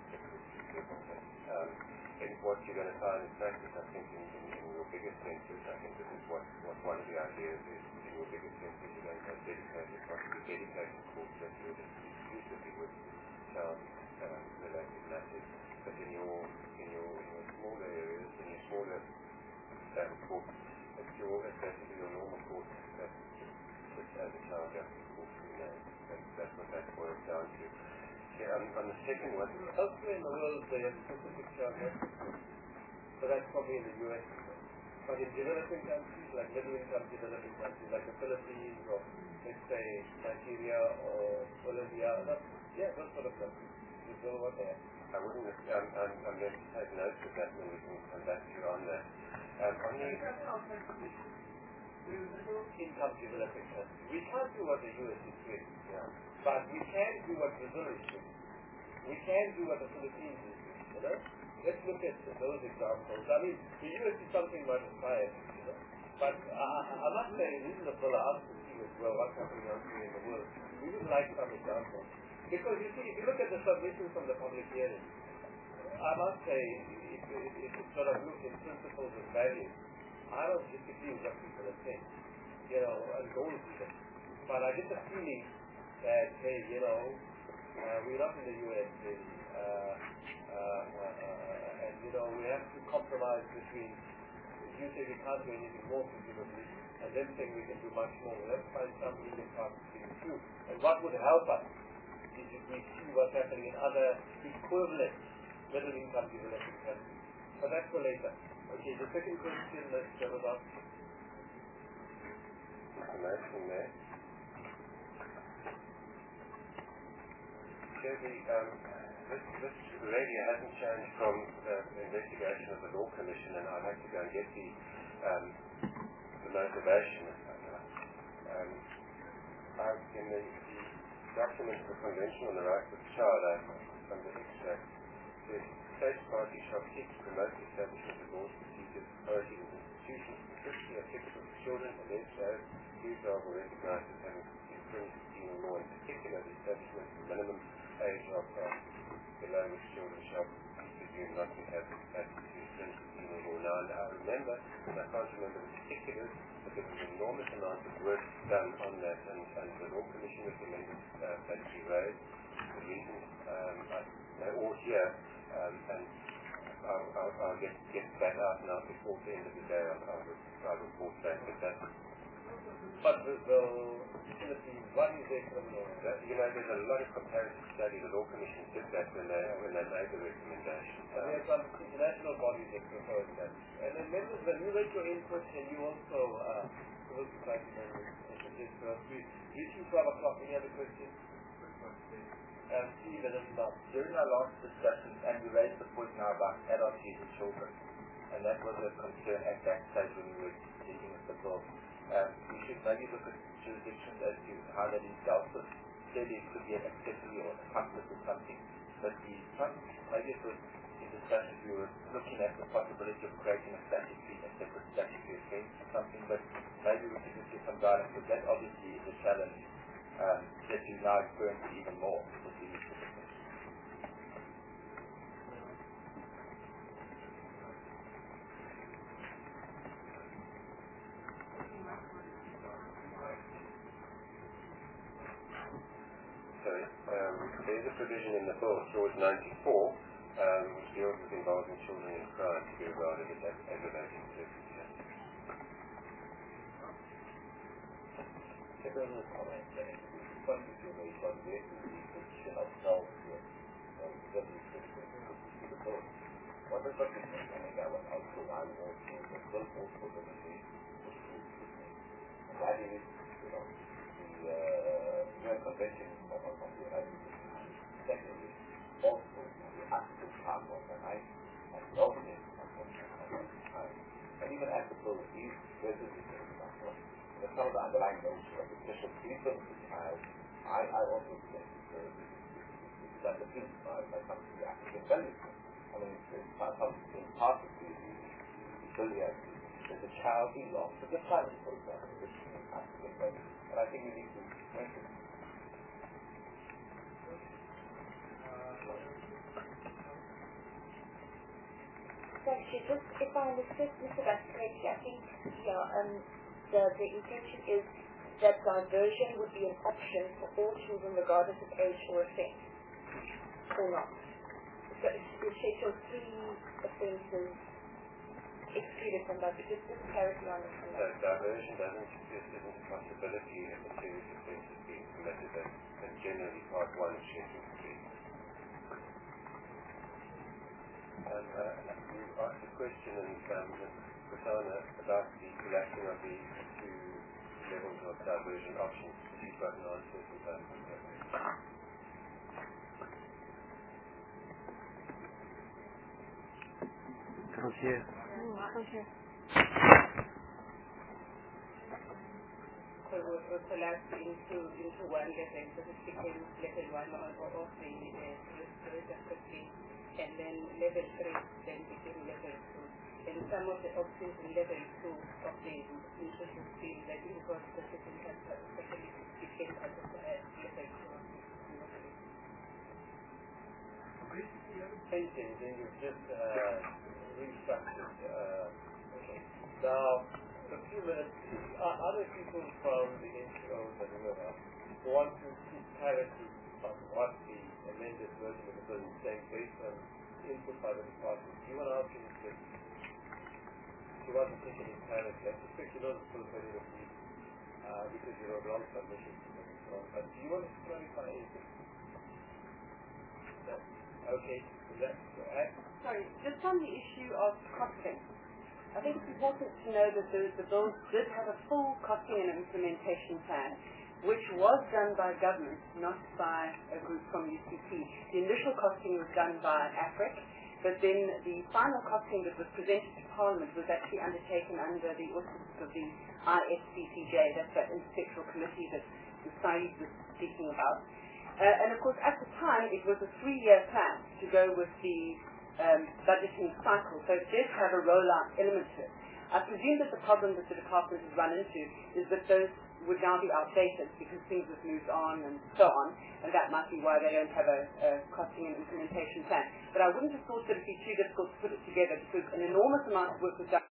Um, and what you're going to find in practice, I think, in, in, in your biggest centres, I think this is what, what one of the ideas is, in your biggest centres, you're going to have dedicated, possibly dedicated courts that deal exclusively with child-related um, matters. But in your, in your, in your smaller areas, in your smaller um, courts, it's your, it's basically your normal court that just as a child justice court, you know, and that's what that boils down to. Yeah, on, on the second one, elsewhere in the world they have specific child justice courts. So that's probably in the U S. But in developing countries, like middle-income developing countries, like the Philippines or let's say Nigeria or Bolivia, not, yeah, those sort of countries, you know what they have. I wouldn't, um, I'm, I'm going to take notes of that and we can come back to you on that. Um, on the income developing countries, we can't do what the U S is doing, yeah. But we can do what Brazil is doing. We can do what the Philippines is doing, you know? Let's look at those examples. I mean, the U S is something much higher, you know? But uh, I must say, this is a full answer to see as well what's happening elsewhere in the world. We would like some examples. Because you see, if you look at the submissions from the public hearing, I must say, if, if, if you sort of look in principles and values, I don't disagree with what people are saying, you know, and goals even. But I get the feeling that, hey, you know, uh, we're not in the U S, really, uh, uh, uh, uh, and, you know, we have to compromise between, you say we can't do anything more, presumably, and them saying we can do much more. Let's find some medium path between the two. And what would help us is if we see what's happening in other equivalent middle-income developing countries. But that's for later. Okay, the second question that was asked. Information there. Chairman, um, this, this radio hasn't changed from the investigation of the Law Commission, and I'd like to go and get the, um, the motivation. Um, I've, in the, the document of the Convention on the Rights of the Child, I, from the extract, the state party shall seek to promote the establishment of laws, procedures, authorities, and institutions specifically applicable to children and their child, whose are or recognized as having infringed penal law, in particular the establishment of minimum age of uh, below which children shall be presumed not to have the capacity to infringe penal law. Now, I remember, and I can't remember the particulars, but there was an enormous amount of work done on that, and, and the Law Commission recommended uh, that be raised. The reasons um, they're all here, um, and I'll, I'll, I'll get, get that out now before the end of the day. I'll, I'll, I'll report back with that. But the, the Philippines, what is their criminal? That, you know, there's a lot of comparative study. The Law Commission did that when they, when they made the recommendation. Um, there are some international bodies that propose that. And then members, when you read your input, and you also, uh, civil society members, introduced to us, we reaching twelve o'clock. Any other questions? Um, Steve, and then Bob. During our last discussion, and we raised the point now about adult use of children, and that was a concern at that stage when we were dealing with the bill. Um, we should maybe look at jurisdictions as to how that is dealt with. Clearly it could be an accessory or an accomplice or something, but the maybe it was in discussions we were looking at the possibility of creating a statutory, a separate statutory offence or something, but maybe we could just get some guidance, because that obviously is a challenge um, that is now experiencing even more with the use of it. There's a provision in the bill, clause ninety-four, um, which deals with involving children in crime to be regarded as aggravating circumstances. Several comments that it is funded to make on the position of self here. What does that mean? I mean, I was also I was the bill also the that is, you know, the uh, Convention of, of the United Nations. Secondly, also the absolute part of the night and the opposite of the time. And even as the bill is resident in the example, the some of the underlying notion of the special treatment of the child, I, I also think it's that the thing by some of the African values. I mean, it's part of the part of the billion that the child belongs to the family, for example, which is African values. And I think we need to mention it. Actually, just if I understood Mister Bass correctly, I think yeah, um, the, the intention is that diversion would be an option for all children regardless of age or offence, or not. So the schedule three offences excluded from that, but just this clarity on it. So diversion doesn't exist, isn't a possibility if a serious offence is being committed. That's generally part one of schedule three. Um, uh, you asked a question in um, Prasanna about the collapsing of the two levels of diversion options. You've got an answer to that. Can't hear. So it was, was collapsed into into one level, so it became level one of of the respectively, and then level three then became level two. And some of the options in level two of the interesting field, like it was specifically especially became as a level two. Painting, then you've just uh, restructured. Uh, okay. Now, a few minutes, uh, other people from the N G Os and whoever want to seek clarity on what the amended version of the bill is saying based on input by the department. Do you want to ask him this? She wasn't seeking any clarity. I suspect you know the full version of the uh, because you wrote long submissions to them and so on. But do you want to clarify anything? No. Okay. That, uh, Sorry, just on the issue of costing. I think it's important to know that the, the bill did have a full costing and implementation plan, which was done by government, not by a group from U C T. The initial costing was done by AFRIC, but then the final costing that was presented to Parliament was actually undertaken under the auspices of the I S C C J, that's that intersectoral committee that the Saeed was speaking about. Uh, and of course, at the time, it was a three-year plan to go with the um, budgeting cycle, so it did have a rollout element to it. I presume that the problem that the department has run into is that those would now be outdated because things have moved on and so on, and that might be why they don't have a, a costing and implementation plan. But I wouldn't have thought that it would be too difficult to put it together because an enormous amount of work was done